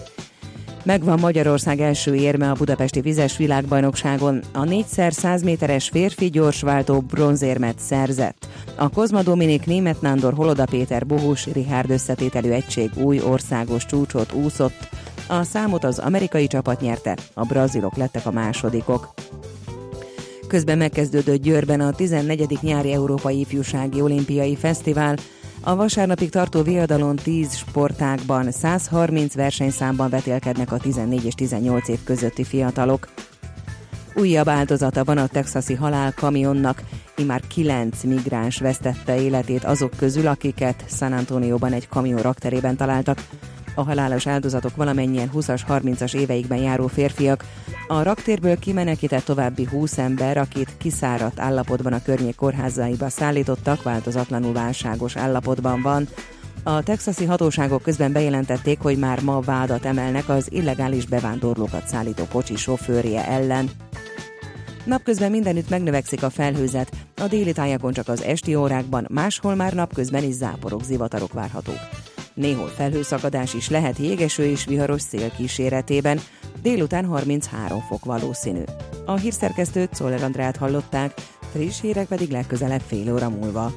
Speaker 1: Megvan Magyarország első érme a budapesti vizes világbajnokságon. A 4x100 méteres férfi gyorsváltó bronzérmet szerzett. A Kozma Dominik, Németh Nándor, Holoda Péter, Bohus Richárd összetételű egység új országos csúcsot úszott. A számot az amerikai csapat nyerte, a brazilok lettek a másodikok. Közben megkezdődött Győrben a 14. nyári Európai Ifjúsági Olimpiai Fesztivál. A vasárnapig tartó viadalon 10 sportágban 130 versenyszámban vetélkednek a 14 és 18 év közötti fiatalok. Újabb áldozata van a texasi halálkamionnak, immár 9 migráns vesztette életét azok közül, akiket San Antonióban egy kamion rakterében találtak. A halálos áldozatok valamennyien 20-as, 30-as éveikben járó férfiak. A raktérből kimenekített további 20 ember, akit kiszáradt állapotban a környék kórházaiba szállítottak, változatlanul válságos állapotban van. A texasi hatóságok közben bejelentették, hogy már ma vádat emelnek az illegális bevándorlókat szállító kocsi sofőrje ellen. Napközben mindenütt megnövekszik a felhőzet, a déli tájakon csak az esti órákban, máshol már napközben is záporok, zivatarok várhatók. Néhol felhőszakadás is lehet jégeső és viharos szél kíséretében, délután 33 fok valószínű. A hírszerkesztőt, Czoller Andrát hallották, friss hírek pedig legközelebb fél óra múlva.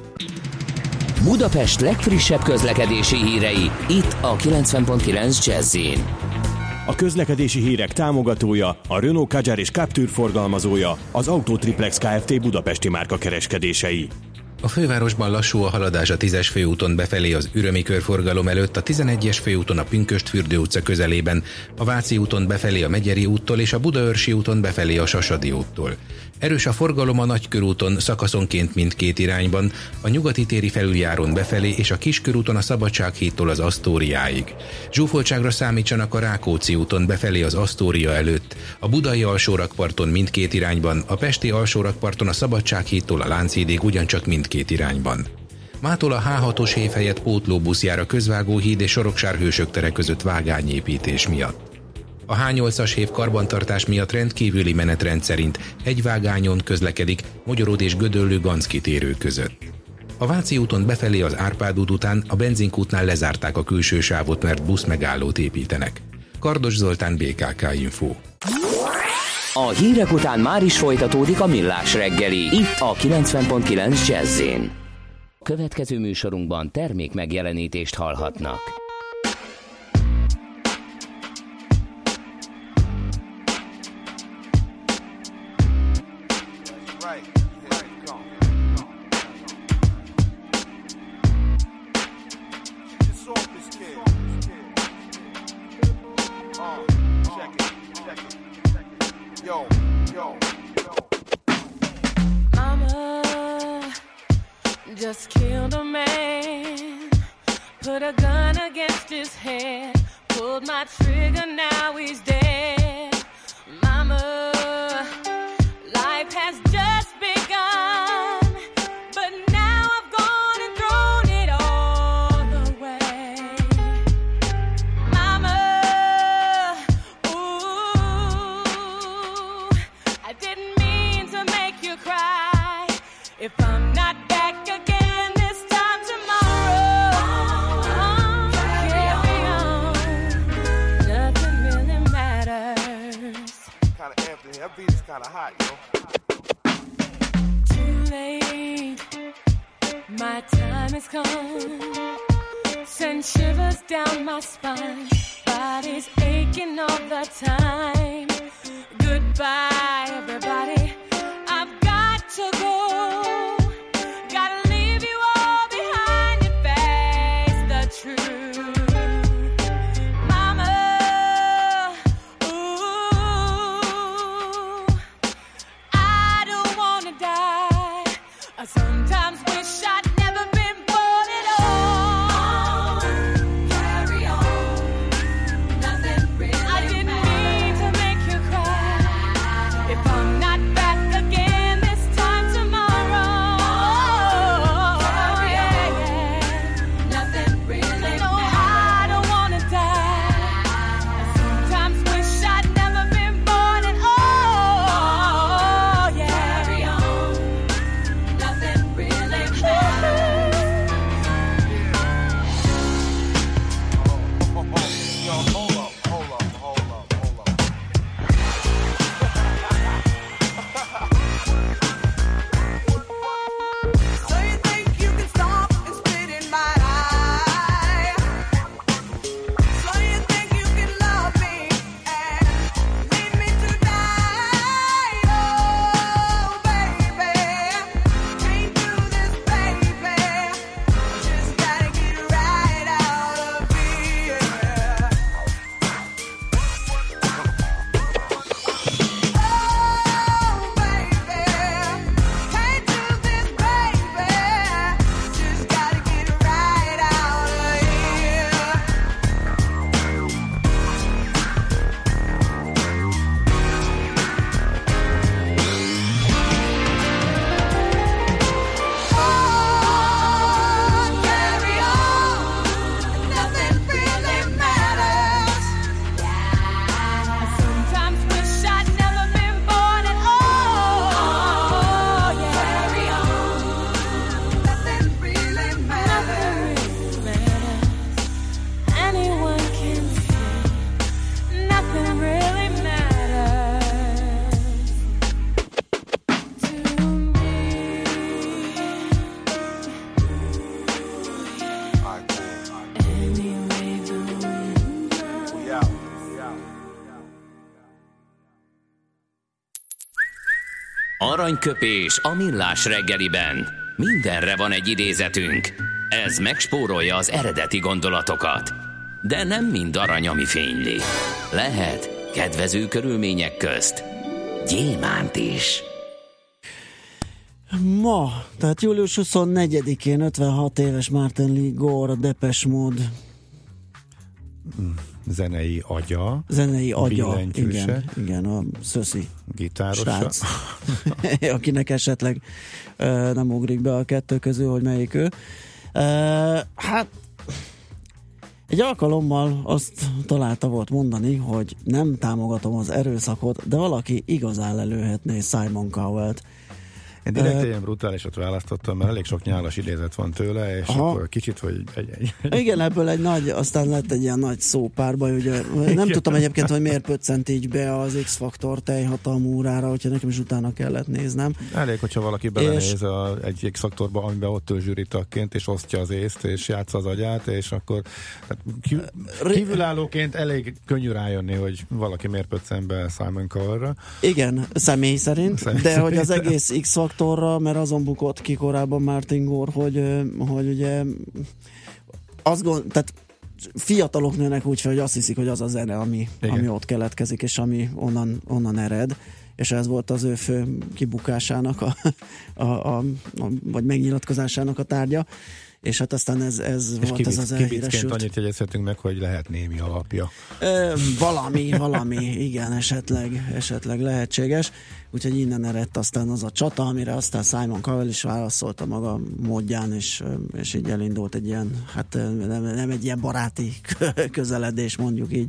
Speaker 2: Budapest legfrissebb közlekedési hírei, itt a 90.9 Jazz-in.
Speaker 12: A közlekedési hírek támogatója, a Renault Kadjar és Captur forgalmazója, az Autotriplex Kft. Budapesti márka kereskedései.
Speaker 13: A fővárosban lassú a haladás a 10-es főúton befelé az Ürömi körforgalom előtt, a 11-es főúton a Pünkösdfürdő utca közelében, a Váci úton befelé a Megyeri úttól és a Budaörsi úton befelé a Sasadi úttól. Erős a forgalom a Nagykörúton szakaszonként mindkét irányban, a Nyugati téri felüljárón befelé és a Kiskörúton a Szabadsághídtól az Asztóriáig. Zsúfoltságra számítsanak a Rákóczi úton befelé az Asztória előtt, a Budai alsórakparton mindkét irányban, a Pesti alsórakparton a Szabadsághídtól a Lánchídig ugyancsak mindkét irányban. Mától a H6-os hév helyett pótlóbusz jár a Közvágóhíd és Soroksár-Hősök tere között vágányépítés miatt. A H8-as hév karbantartás miatt rendkívüli menetrend szerint egy vágányon közlekedik Mogyoród és Gödöllő-Ganszki térő között. A Váci úton befelé az Árpád út után a benzinkútnál lezárták a külső sávot, mert buszmegállót építenek. Kardos Zoltán, BKK Info.
Speaker 2: A hírek után már is folytatódik a Millás reggeli, itt a 90.9 Jazz-in. Következő műsorunkban termék megjelenítést hallhatnak.
Speaker 14: Just killed a man, put a gun against his head, pulled my trigger, now he's dead. Mama, life has just begun, but now I've gone and thrown it all away. Mama, ooh, I didn't mean to make you cry. If I'm not back again this time tomorrow, carry on. Nothing really matters.
Speaker 15: Kind of Anthony, that beat is kind of hot, yo.
Speaker 14: Too late, my time has come. Send shivers down my spine, body's aching all the time. Goodbye, everybody, I've got to go. Gotta leave you all behind and face the truth. Mama, ooh, I don't wanna die. I sometimes wish I'd never been born at all. Carry on, nothing really I didn't mean to make you cry. If I'm not back again this time tomorrow, yeah, nothing really no, I don't wanna die. I sometimes wish I'd never been born at all, yeah. Carry on, nothing really matters.
Speaker 15: Yo, hold up.
Speaker 14: So you think you can stop and spit in my eye? So you think you can love me and leave me to die? Oh, baby, can't do this, baby. Just gotta get right out of here. Oh, baby, can't do this, baby. Just gotta get right out of here. Oh, carry on, nothing really matters. I sometimes wish I'd never been born at all. Carry on, nothing really matters. Anyone can see, nothing really matters to me. Anyway, the wind blows.
Speaker 15: We out.
Speaker 2: Aranyköpés a millás reggeliben. Mindenre van egy idézetünk. Ez megspórolja az eredeti gondolatokat. De nem mind arany, ami fényli. Lehet kedvező körülmények közt gyémánt is.
Speaker 6: Ma, tehát július 24-én 56 éves Martin Lee Gore, a Depeche Mode
Speaker 7: Zenei agya,
Speaker 6: igen, a szöszi
Speaker 7: gitárosa,
Speaker 6: srác, akinek esetleg nem ugrik be a kettő közül, hogy melyik ő. Hát egy alkalommal azt találta volt mondani, hogy nem támogatom az erőszakot, de valaki igazán lelőhetné Simon Cowell-t.
Speaker 7: Én direkt ilyen brutálisat választottam, mert elég sok nyálas idézet van tőle, és akkor kicsit, hogy
Speaker 6: Igen, ebből egy nagy, aztán lett egy ilyen nagy szópárbaj, ugye nem tudtam egyébként, hogy miért pöccent így be az X-faktor teljhatalmú órára, hogyha nekem is utána kellett néznem.
Speaker 7: Elég, hogyha valaki belenéz egy X-faktorba, amiben ott ül zsűritagként, és osztja az észt, és játsza az agyát, és akkor kívülállóként elég könnyű rájönni, hogy valaki miért pöccen be Simon Cowell-ra.
Speaker 6: Igen, személy szerint, de hogy az egész X-faktorra, mert azon bukott ki korábban Martin Gore, hogy ugye tehát fiatalok nőnek úgy fel, hogy azt hiszik, hogy az a zene, ami ott keletkezik, és ami onnan ered, és ez volt az ő fő kibukásának vagy megnyilatkozásának a tárgya, és hát aztán ez
Speaker 7: és
Speaker 6: volt ez az
Speaker 7: kibicként
Speaker 6: elhíresült.
Speaker 7: annyit jegyezhetünk meg, hogy lehet némi alapja.
Speaker 6: Valami, igen, esetleg lehetséges. Úgyhogy innen eredt aztán az a csata, amire aztán Simon Cowell is válaszolta maga módján, és így elindult egy ilyen, hát nem egy ilyen baráti közeledés, mondjuk így.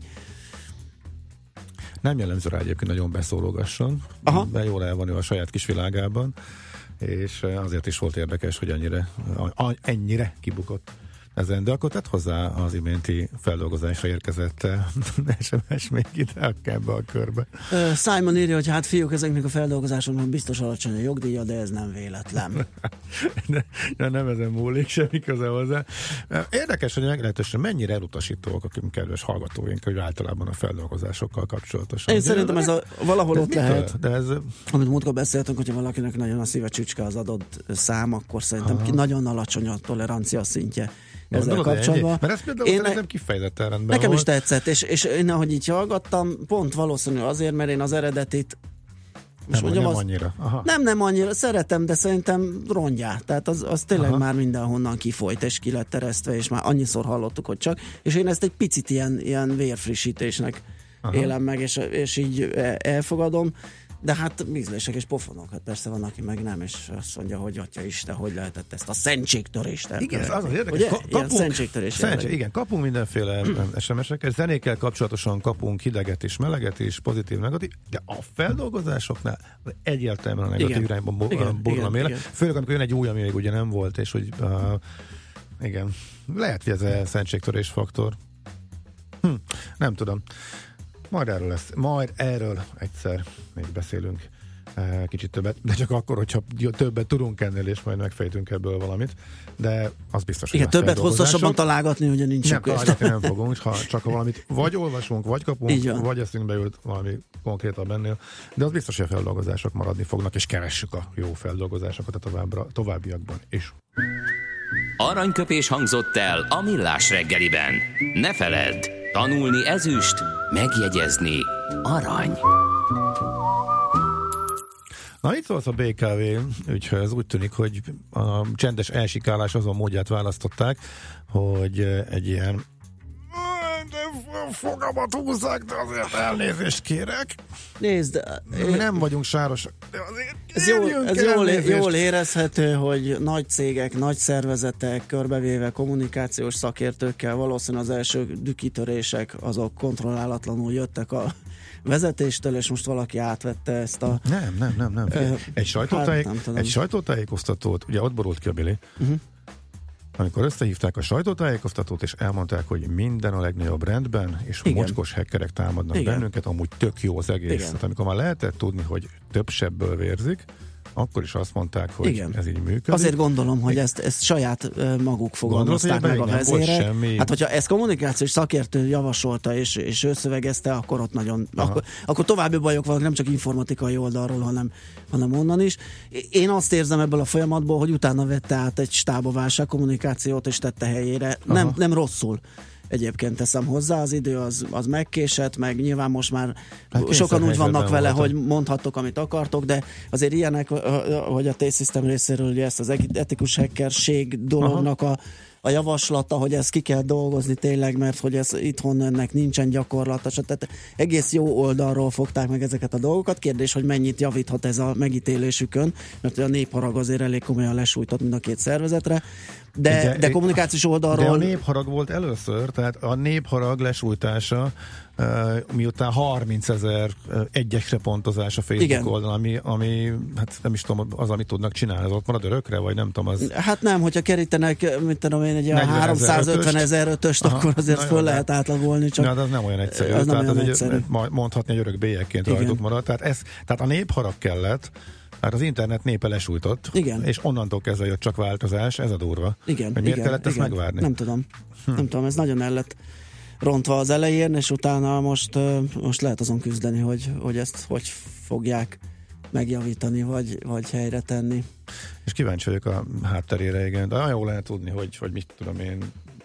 Speaker 7: Nem jellemző rá egyébként nagyon beszólogasson, de jól el van ő a saját kis világában, és azért is volt érdekes, hogy ennyire kibukott ezen, de akkor tett hozzá az iménti feldolgozásra érkezett SMS még ide ebbe a körbe.
Speaker 6: Simon írja, hogy hát fiúk, ezeknek a feldolgozásoknak biztos alacsony a jogdíja, de ez nem véletlen.
Speaker 7: de nem ezen múlik, semmi köze hozzá. Érdekes, hogy meglehetősen mennyire elutasítóak a kedves hallgatóink, hogy általában a feldolgozásokkal kapcsolatosan.
Speaker 6: Én szerintem ez valahol ott lehet.
Speaker 7: De ez...
Speaker 6: Amit múltkor beszéltünk, hogyha valakinek nagyon a szíve csücske az adott szám, akkor szerintem nagyon alacsony a tolerancia szintje. Ezzel kapcsolatban.
Speaker 7: Mert ez például szerintem kifejezetten rendben
Speaker 6: nekem
Speaker 7: volt.
Speaker 6: is tetszett, és én ahogy így hallgattam, pont valószínű azért, mert én az eredetit
Speaker 7: annyira. Aha.
Speaker 6: Nem annyira, szeretem, de szerintem rongyá. Tehát az tényleg már mindenhonnan kifolyt, és ki lett teresztve, és már annyiszor hallottuk, hogy csak. És én ezt egy picit ilyen vérfrissítésnek élem meg, és így elfogadom. De hát ízlések és pofonok, hát persze van, aki meg nem, és azt mondja, hogy atya Isten, hogy lehetett ezt a szentségtörést.
Speaker 7: Igen, az érdekes. Igen, kapunk mindenféle SMS-eket, zenékkel kapcsolatosan kapunk hideget és meleget és pozitív, negatív, de a feldolgozásoknál egyértelműen a negatív irányban burla méle. Főleg, amikor jön egy új, ami még ugye nem volt, és hogy igen, lehet, hogy ez a szentségtörés faktor. Nem tudom. Majd erről egyszer még beszélünk kicsit többet, de csak akkor, hogyha többet tudunk ennél, és majd megfejtünk ebből valamit, de az biztos, hogy
Speaker 6: igen, többet hosszasabban találgatni, ugye nincs
Speaker 7: nem, nem fogunk, csak valamit vagy olvasunk, vagy kapunk, vagy eszünkbe jut valami konkrétabb ennél, de az biztos, hogy a feldolgozások maradni fognak, és keressük a jó feldolgozásokat a továbbiakban is.
Speaker 2: Aranyköpés hangzott el a Millás reggeliben. Ne feledd, tanulni ezüst, megjegyezni arany.
Speaker 7: Na, itt szólsz a BKV ügyhöz. Úgy tűnik, hogy a csendes elsikálás azon módját választották, hogy egy ilyen fogamat húzzák, de azért elnézést kérek.
Speaker 6: Nézd,
Speaker 7: nem vagyunk sárosak, de azért
Speaker 6: ez jól érezhető, hogy nagy cégek, nagy szervezetek, körbevéve kommunikációs szakértőkkel, valószínűleg az első dükitörések azok kontrollálatlanul jöttek a vezetéstől, és most valaki átvette ezt a...
Speaker 7: Nem. Egy sajtótájékoztatót, ugye ott borult ki a Billy, amikor összehívták a sajtótájékoztatót, és elmondták, hogy minden a legnagyobb rendben, és mocskos hackerek támadnak bennünket, amúgy tök jó az egész. Tehát amikor már lehetett tudni, hogy több sebből vérzik, akkor is azt mondták, hogy ez így működik.
Speaker 6: Azért gondolom, hogy ezt saját maguk fogalmazták meg a vezérek. Hát, hogyha ezt kommunikációs szakértő javasolta, és ő szövegezte, akkor ott nagyon... Akkor további bajok vannak, nem csak informatikai oldalról, hanem onnan is. Én azt érzem ebből a folyamatból, hogy utána vette át egy stáb a válságkommunikációt, és tette helyére. Nem rosszul. Egyébként teszem hozzá, az idő az megkésett, meg nyilván most már sokan úgy vannak vele, hogy mondhattok, amit akartok, de azért ilyenek, hogy a T-System részéről ugye ezt az etikus hackerség dolognak a javaslata, hogy ezt ki kell dolgozni tényleg, mert hogy ez itthon ennek nincsen gyakorlata, tehát egész jó oldalról fogták meg ezeket a dolgokat. Kérdés, hogy mennyit javíthat ez a megítélésükön, mert a népharag azért elég komolyan lesújtott mind a két szervezetre, de kommunikációs oldalról...
Speaker 7: De a népharag volt először, tehát a népharag lesújtása, miután 30 000 egyesre pontozás a Facebook oldalon, ami hát nem is tudom, az, amit tudnak csinálni, az ott marad örökre, vagy nem tudom, az...
Speaker 6: Hát nem, hogyha kerítenek, mit tudom én, egy 350 000-öst, akkor azért föl lehet átlagolni, csak...
Speaker 7: De az nem olyan egyszerű.
Speaker 6: Az nem olyan egyszerű.
Speaker 7: Mondhatni, hogy örök bélyekként rajtuk marad. Tehát a népharag kellett, hát az internet népe lesújtott, és onnantól kezdve jött csak változás, ez a durva. Miért kellett ezt megvárni?
Speaker 6: Nem tudom, ez nagyon el lett rontva az elején, és utána most lehet azon küzdeni, hogy ezt hogy fogják megjavítani, vagy helyre tenni.
Speaker 7: És kíváncsi vagyok a hátterére, igen, de nagyon jó lenne tudni, hogy mit tudom én,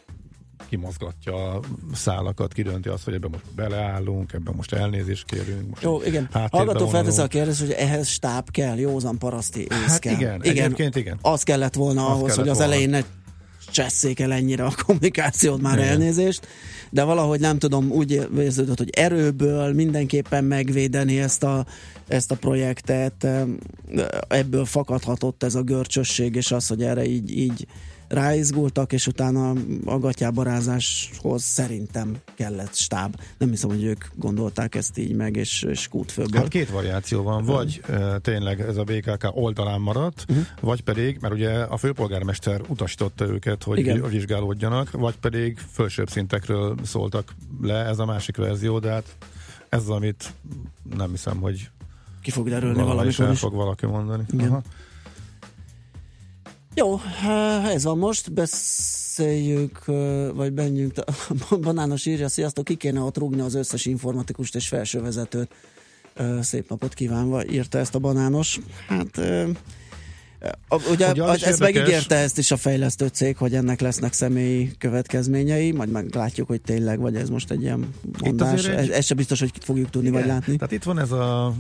Speaker 7: kimozgatja a szálakat, kidönti azt, hogy ebben most beleállunk, ebben most elnézést kérünk. Most
Speaker 6: jó, igen. Hallgató felteszi a kérdést, hogy ehhez stáb kell, józan paraszti ész kell.
Speaker 7: Igen, egyébként igen.
Speaker 6: Az kellett volna ahhoz, hogy az elején ne csesszék el ennyire a kommunikációt, már elnézést, de valahogy nem tudom, úgy érződött, hogy erőből mindenképpen megvédeni ezt a projektet, ebből fakadhatott ez a görcsösség, és az, hogy erre így ráizgultak, és utána a gatyábarázáshoz szerintem kellett stáb. Nem hiszem, hogy ők gondolták ezt így meg, és kútfőből.
Speaker 7: Hát két variáció van, vagy tényleg ez a BKK oldalán maradt, vagy pedig, mert ugye a főpolgármester utasította őket, hogy vizsgálódjanak, vagy pedig fölsőbb szintekről szóltak le, ez a másik verzió, de hát ez az, amit nem hiszem, hogy
Speaker 6: ki fog derülni valamikor is.
Speaker 7: Fog valaki mondani.
Speaker 6: Jó, ez van most, beszéljük, vagy menjünk, Banános írja, sziasztok, ki kéne ott rúgni az összes informatikust és felsővezetőt. Szép napot kívánva írta ezt a Banános. Hát, ugye ezt megígérte ezt is a fejlesztő cég, hogy ennek lesznek személyi következményei, majd meglátjuk, hogy tényleg, vagy ez most egy ilyen mondás. Ez sem biztos, hogy fogjuk tudni, vagy látni.
Speaker 7: Tehát itt van ez a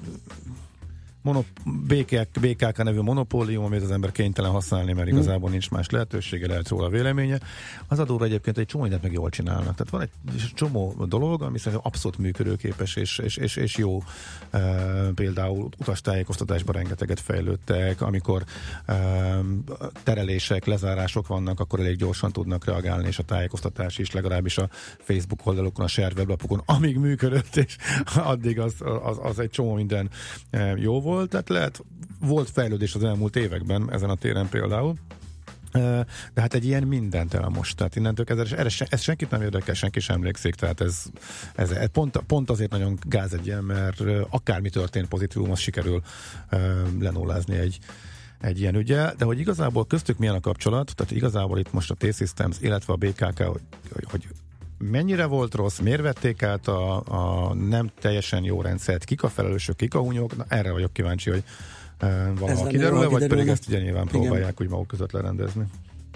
Speaker 7: BKK nevű monopólium, amit az ember kénytelen használni, mert igazából nincs más lehetősége, lehet róla véleménye. Az adóra egyébként egy csomó mindent meg jól csinálnak. Tehát van egy csomó dolog, ami szerintem abszolút működőképes és jó. Például utastájékoztatásban rengeteget fejlődtek, amikor terelések, lezárások vannak, akkor elég gyorsan tudnak reagálni, és a tájékoztatás is, legalábbis a Facebook oldalukon, a share weblapokon, amíg működött, és addig az egy csomó minden jó volt. Tehát volt fejlődés az elmúlt években ezen a téren például, de hát egy ilyen mindent elmost. Tehát innentől kezdve, ez senkit nem érdekel, senki sem emlékszik, tehát ez pont azért nagyon gáz egy ilyen, mert akármi történt pozitívum, az sikerül lenullázni egy ilyen ügyel, de hogy igazából köztük milyen a kapcsolat, tehát igazából itt most a T-Systems, illetve a BKK, hogy mennyire volt rossz, miért vették át a nem teljesen jó rendszert, kik a felelősök, kik a hunyók, na, erre vagyok kíváncsi, hogy valahol kiderül-e, vagy pedig ezt ugye nyilván próbálják úgy maguk között lerendezni.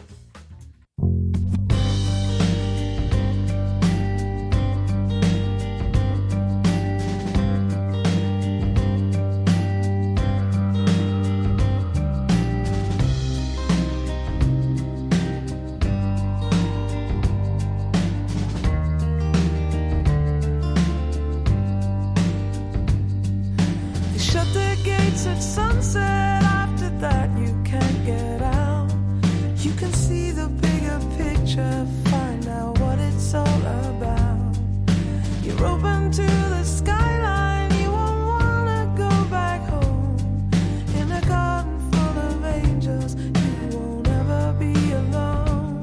Speaker 14: Sunset, after that you can't get out. You can see the bigger picture, find out what it's all about. You're open to the skyline, you won't wanna go back home. In a garden full of angels, you won't ever be alone.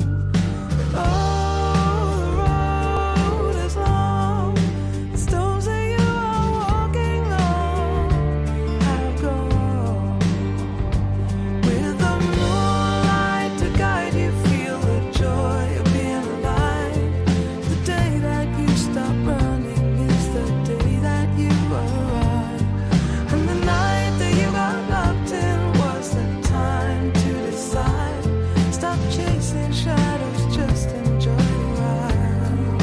Speaker 14: Oh, the road is long, the stones that you are walking on have gone. With the moonlight to guide you, feel the joy of being alive. The day that you stop running is the day that you arrive. And the night that you got locked in was the time to decide. Stop chasing shadows, just enjoy the ride.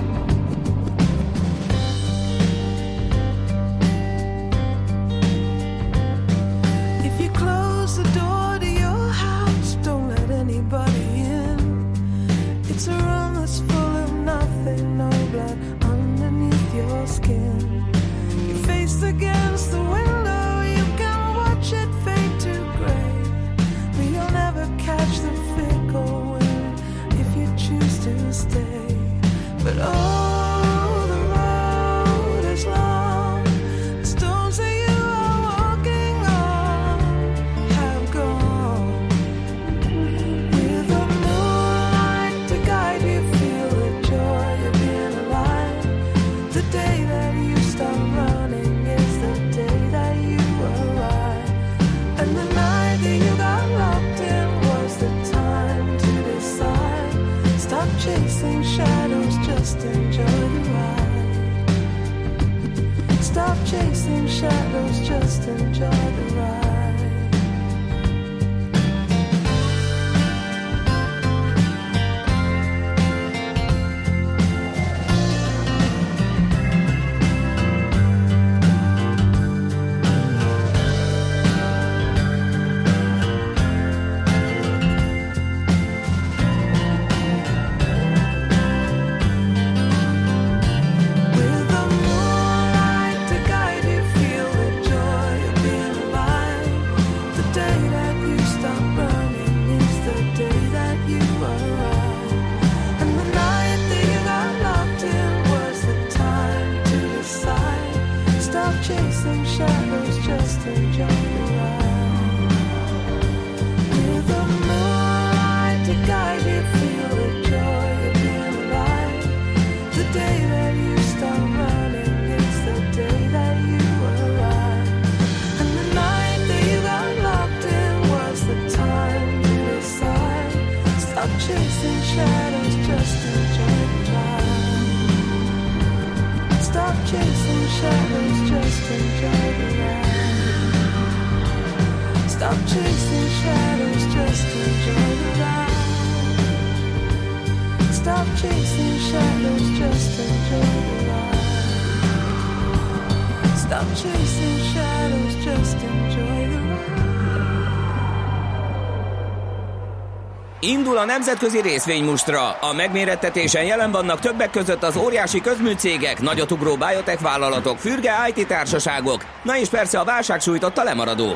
Speaker 14: If you close the door to your house, don't let anybody in. It's a room that's full of nothing, no blood underneath your skin. Your face against the window, you can watch it fade to gray. But you'll never catch the fickle wind if you choose to stay. But oh, the road is long, the stones that you are walking on have gone. With the moonlight to guide you, feel the joy of being alive. The day that you stop running is the day that you arrive. And the night that you got locked in was the time to decide. Stop chasing shadows, just enjoy the ride. Stop chasing shadows, just enjoy the ride. just enjoy the ride. Stop chasing shadows, just enjoy the ride. Stop chasing shadows, just enjoy the ride. Stop chasing shadows, just enjoy the ride. Stop chasing shadows, just enjoy the ride.
Speaker 2: Indul a nemzetközi részvénymustra. A megmérettetésen jelen vannak többek között az óriási közműcégek, nagyotugró biotech vállalatok, fürge IT társaságok, na és persze a válság sújtotta lemaradók.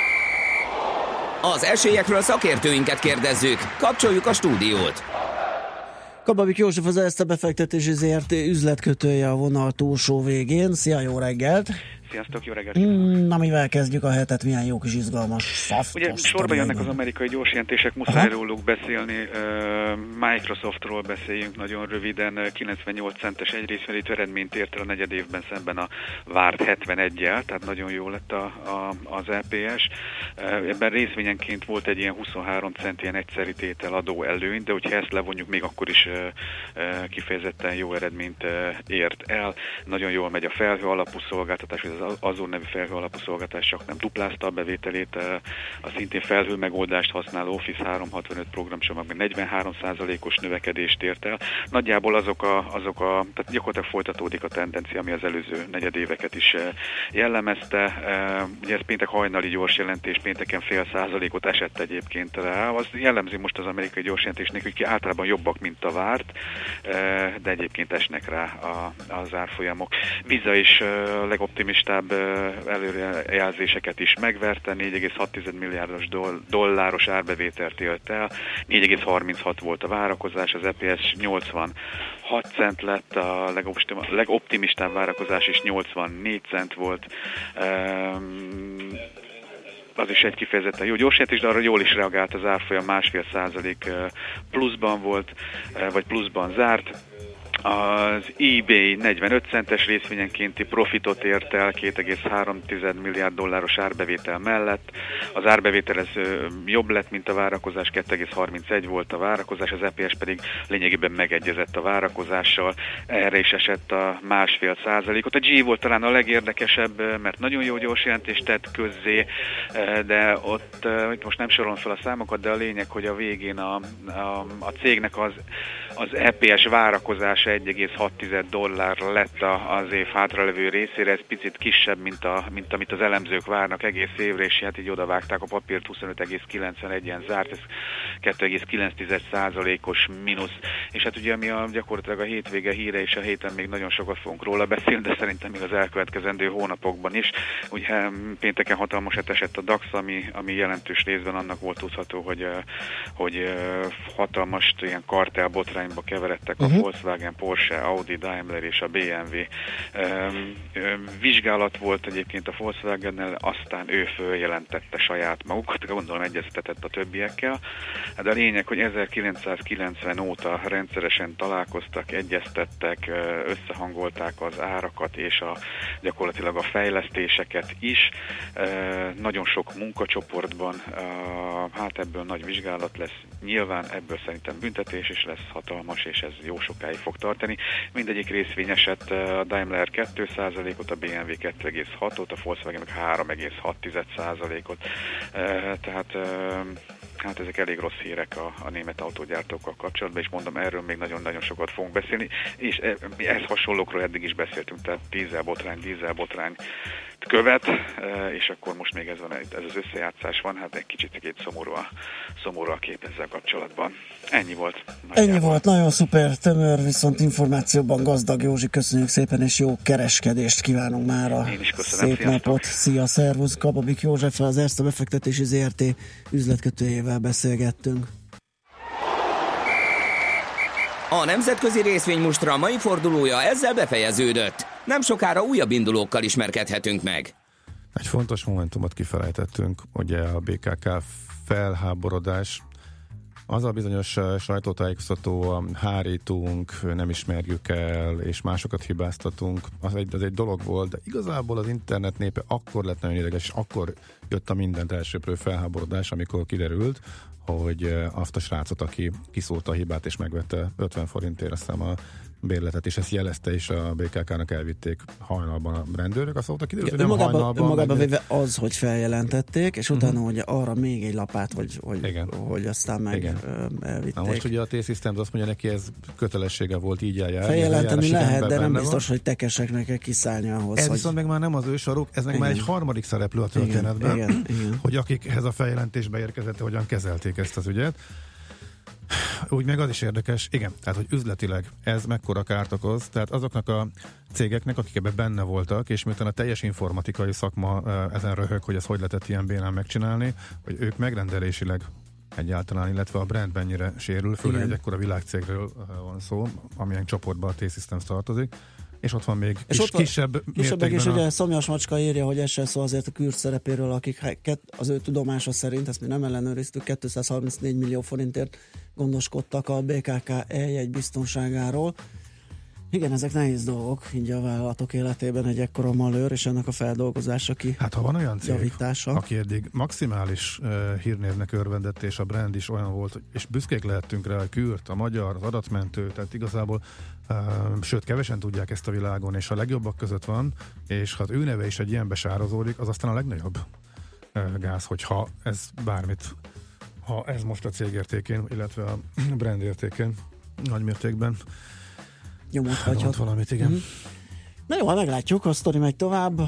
Speaker 2: Az esélyekről szakértőinket kérdezzük. Kapcsoljuk a stúdiót.
Speaker 6: Kababik József az Erste Befektetési ZRT üzletkötője a vonal túlsó végén. Szia, jó reggelt!
Speaker 16: Sziasztok, jó reggelt!
Speaker 6: Na, mivel kezdjük a hetet? Milyen jó kis izgalmas szaftos.
Speaker 16: Ugye sorba jönnek az amerikai gyorsjelentések, muszáj róluk beszélni. Microsoftról beszéljünk nagyon röviden. 98 centes egyrészvelítő eredményt ért el a negyed évben szemben a várt 71-jel, tehát nagyon jó lett az EPS. Ebben részvényenként volt egy ilyen 23 cent ilyen egyszeri tétel adó előny, de hogyha ezt levonjuk, még akkor is kifejezetten jó eredményt ért el. Nagyon jól megy a felhő alapú szolgáltatás, az Azure nevű felhő alapú szolgáltatás csak nem duplázta a bevételét, a szintén felhő megoldást használó Office 365 programcsomagban 43%-os növekedést ért el. Nagyjából tehát gyakorlatilag folytatódik a tendencia, ami az előző negyedéveket is jellemezte. Ugye ez péntek hajnali gyorsjelentés, pénteken 0,5%-ot esett egyébként rá. Az jellemzi most az amerikai gyorsjelentésnek, hogy általában jobbak, mint a várt, de egyébként esnek rá az árfolyamok. Visa is legoptimistább előrejelzéseket is megverte, 4,6 milliárdos dolláros árbevételt élt el, 4,36 volt a várakozás, az EPS 86 cent lett, a legoptimistább várakozás is 84 cent volt. Az is egy kifejezetten jó gyorsjelentés, de arra jól is reagált az árfolyam, 1,5% pluszban volt, vagy pluszban zárt. Az eBay 45 centes részvényenkénti profitot ért el 2,3 milliárd dolláros árbevétel mellett. Az árbevétel ez jobb lett, mint a várakozás, 2,31 volt a várakozás, az EPS pedig lényegében megegyezett a várakozással, erre is esett a 1,5%-ot. A G volt talán a legérdekesebb, mert nagyon jó gyors jelentést tett közzé, de ott most nem sorolom fel a számokat, de a lényeg, hogy a végén a cégnek az EPS várakozása 1,6 dollár lett az év hátralevő részére, ez picit kisebb, mint amit az elemzők várnak egész évre, és hát így odavágták a papírt, 25,91-en zárt, ez 2,9%-os mínusz. És hát ugye ami gyakorlatilag a hétvége híre, és a héten még nagyon sokat fogunk róla beszélni, de szerintem még az elkövetkezendő hónapokban is. Ugye pénteken hatalmasat esett a DAX, ami jelentős részben annak volt tudható, hogy hatalmas ilyen kartelbotrányba keveredtek a Volkswagen, Porsche, Audi, Daimler és a BMW. Vizsgálat volt egyébként a Volkswagennel, aztán ő följelentette saját magukat, gondolom egyeztetett a többiekkel. De a lényeg, hogy 1990 óta rendszeresen találkoztak, egyeztettek, összehangolták az árakat és gyakorlatilag a fejlesztéseket is. Nagyon sok munkacsoportban, hát ebből nagy vizsgálat lesz. Nyilván ebből szerintem büntetés is lesz hatalmas, és ez jó sokáig fog tartani. Mindegyik részvény esett, a Daimler 2%-ot, a BMW 2,6-ot, a Volkswagen 3,6%-ot. Tehát hát ezek elég rossz hírek a német autógyártókkal kapcsolatban, és mondom, erről még nagyon-nagyon sokat fogunk beszélni, és ehhez hasonlókról eddig is beszéltünk, tehát dízelbotrány követ, és akkor most még ez az összejátszás van, hát egy kicsit szomorú a kép ezzel kapcsolatban. Ennyi volt.
Speaker 6: Ennyi volt, nagyon szuper, tömör, viszont információban gazdag. Józsi, köszönjük szépen, és jó kereskedést kívánunk mára.
Speaker 16: Én is köszönöm,
Speaker 6: szép
Speaker 16: sziasztok.
Speaker 6: napot. Szia, szervusz, Kababik József, az Erste Befektetési ZRT üzletkötőjével beszélgettünk.
Speaker 2: A nemzetközi részvénymustra mai fordulója ezzel befejeződött. Nem sokára újabb indulókkal ismerkedhetünk meg.
Speaker 7: Egy fontos momentumot kifelejtettünk, ugye a BKK felháborodás. Az a bizonyos sajtótájékoztató, hárítunk, nem ismerjük el, és másokat hibáztatunk, az egy dolog volt, de igazából az internet népe akkor lett nagyon ideges, és akkor jött a mindent elsőprő felháborodás, amikor kiderült, hogy azt a srácot, aki kiszólta a hibát és megvette 50 forintért, azt hiszem a bérletet, és ezt jelezte, és a BKK-nak elvitték hajnalban a rendőrök, azt mondta, kiderült, hogy nem hajnalban.
Speaker 6: Magában véve az, hogy feljelentették, és utána, hogy arra még egy lapát, hogy aztán meg elvitték.
Speaker 7: Na most ugye a T-Systems azt mondja neki, ez kötelessége volt így eljárni.
Speaker 6: Feljelenteni lehet, de nem biztos, hogy tekeseknek kell kiszállni ahhoz.
Speaker 7: Ez viszont meg már nem az ő soruk, ez meg már egy harmadik szereplő a történetben,
Speaker 6: igen.
Speaker 7: hogy akikhez a feljelentésbe érkezett, hogyan kezelték ezt az ügyet. Úgy meg az is érdekes, igen, tehát hogy üzletileg ez mekkora kárt okoz, tehát azoknak a cégeknek, akik ebben benne voltak, és miután a teljes informatikai szakma ezen röhög, hogy ez hogy lehetett ilyen bénán megcsinálni, hogy ők megrendelésileg egyáltalán, illetve a brand mennyire sérül, főleg egy ekkora világcégről van szó, amilyen csoportban a T-Systems tartozik, és ott van még kisebb
Speaker 6: kisebbek is, ugye Szomjas Macska írja, hogy ez sem szó azért a Kürt szerepéről, akik az ő tudomása szerint, ezt mi nem ellenőriztük, 234 millió forintért gondoskodtak a BKK eljegy biztonságáról. Igen, ezek nehéz dolgok, így a vállalatok életében egy ekkora malőr, és ennek a feldolgozása
Speaker 7: Hát ha van olyan cég,
Speaker 6: javítása,
Speaker 7: aki eddig maximális hírnévnek örvendett, és a brand is olyan volt, és büszkék lehettünk rá, a Kürt, a magyar, az adatmentő, tehát igazából sőt, kevesen tudják ezt a világon, és a legjobbak között van, és ha az ő neve is egy ilyenbe sározódik, az aztán a legnagyobb gáz, hogyha ez bármit, ha ez most a cég értékén, illetve a brand értékén nagymértékben
Speaker 6: nyomot hagyhat
Speaker 7: valamit, igen.
Speaker 6: Na jó, meglátjuk, a sztori megy tovább,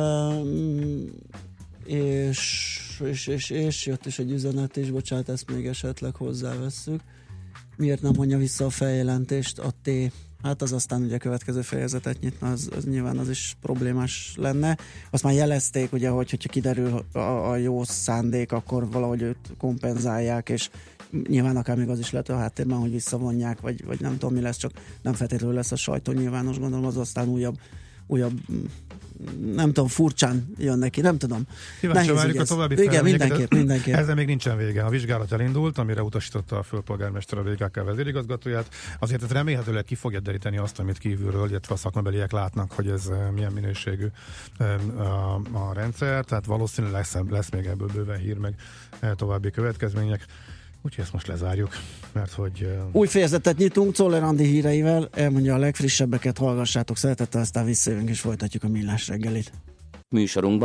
Speaker 6: és jött is egy üzenet is, bocsánat, ezt még esetleg hozzávesszük. Miért nem mondja vissza a feljelentést a T? Hát az aztán ugye a következő fejezetet nyitna, az nyilván az is problémás lenne. Azt már jelezték, ugye, hogyha kiderül a jó szándék, akkor valahogy őt kompenzálják, és nyilván akár még az is lehet a háttérben, hogy visszavonják, vagy nem tudom mi lesz, csak nem feltétlenül lesz a sajtó nyilvános, gondolom az aztán újabb nem tudom, furcsán jön neki, nem tudom.
Speaker 7: Kíváncsi várjuk a további
Speaker 6: igen, mindenképp.
Speaker 7: Ezzel még nincsen vége. A vizsgálat elindult, amire utasította a főpolgármester a BKK vezérigazgatóját. Azért ez remélhetőleg ki fogja deríteni azt, amit kívülről, illetve a szakmabeliek látnak, hogy ez milyen minőségű a rendszer, tehát valószínűleg lesz még ebből bőven hír, meg további következmények. Úgyhogy ezt most lezárjuk, mert hogy...
Speaker 6: Új fejezetet nyitunk, Czoller Andi híreivel, elmondja a legfrissebbeket, hallgassátok szeretettel, aztán visszajövünk és folytatjuk a Millás reggelit.
Speaker 2: Műsorunkban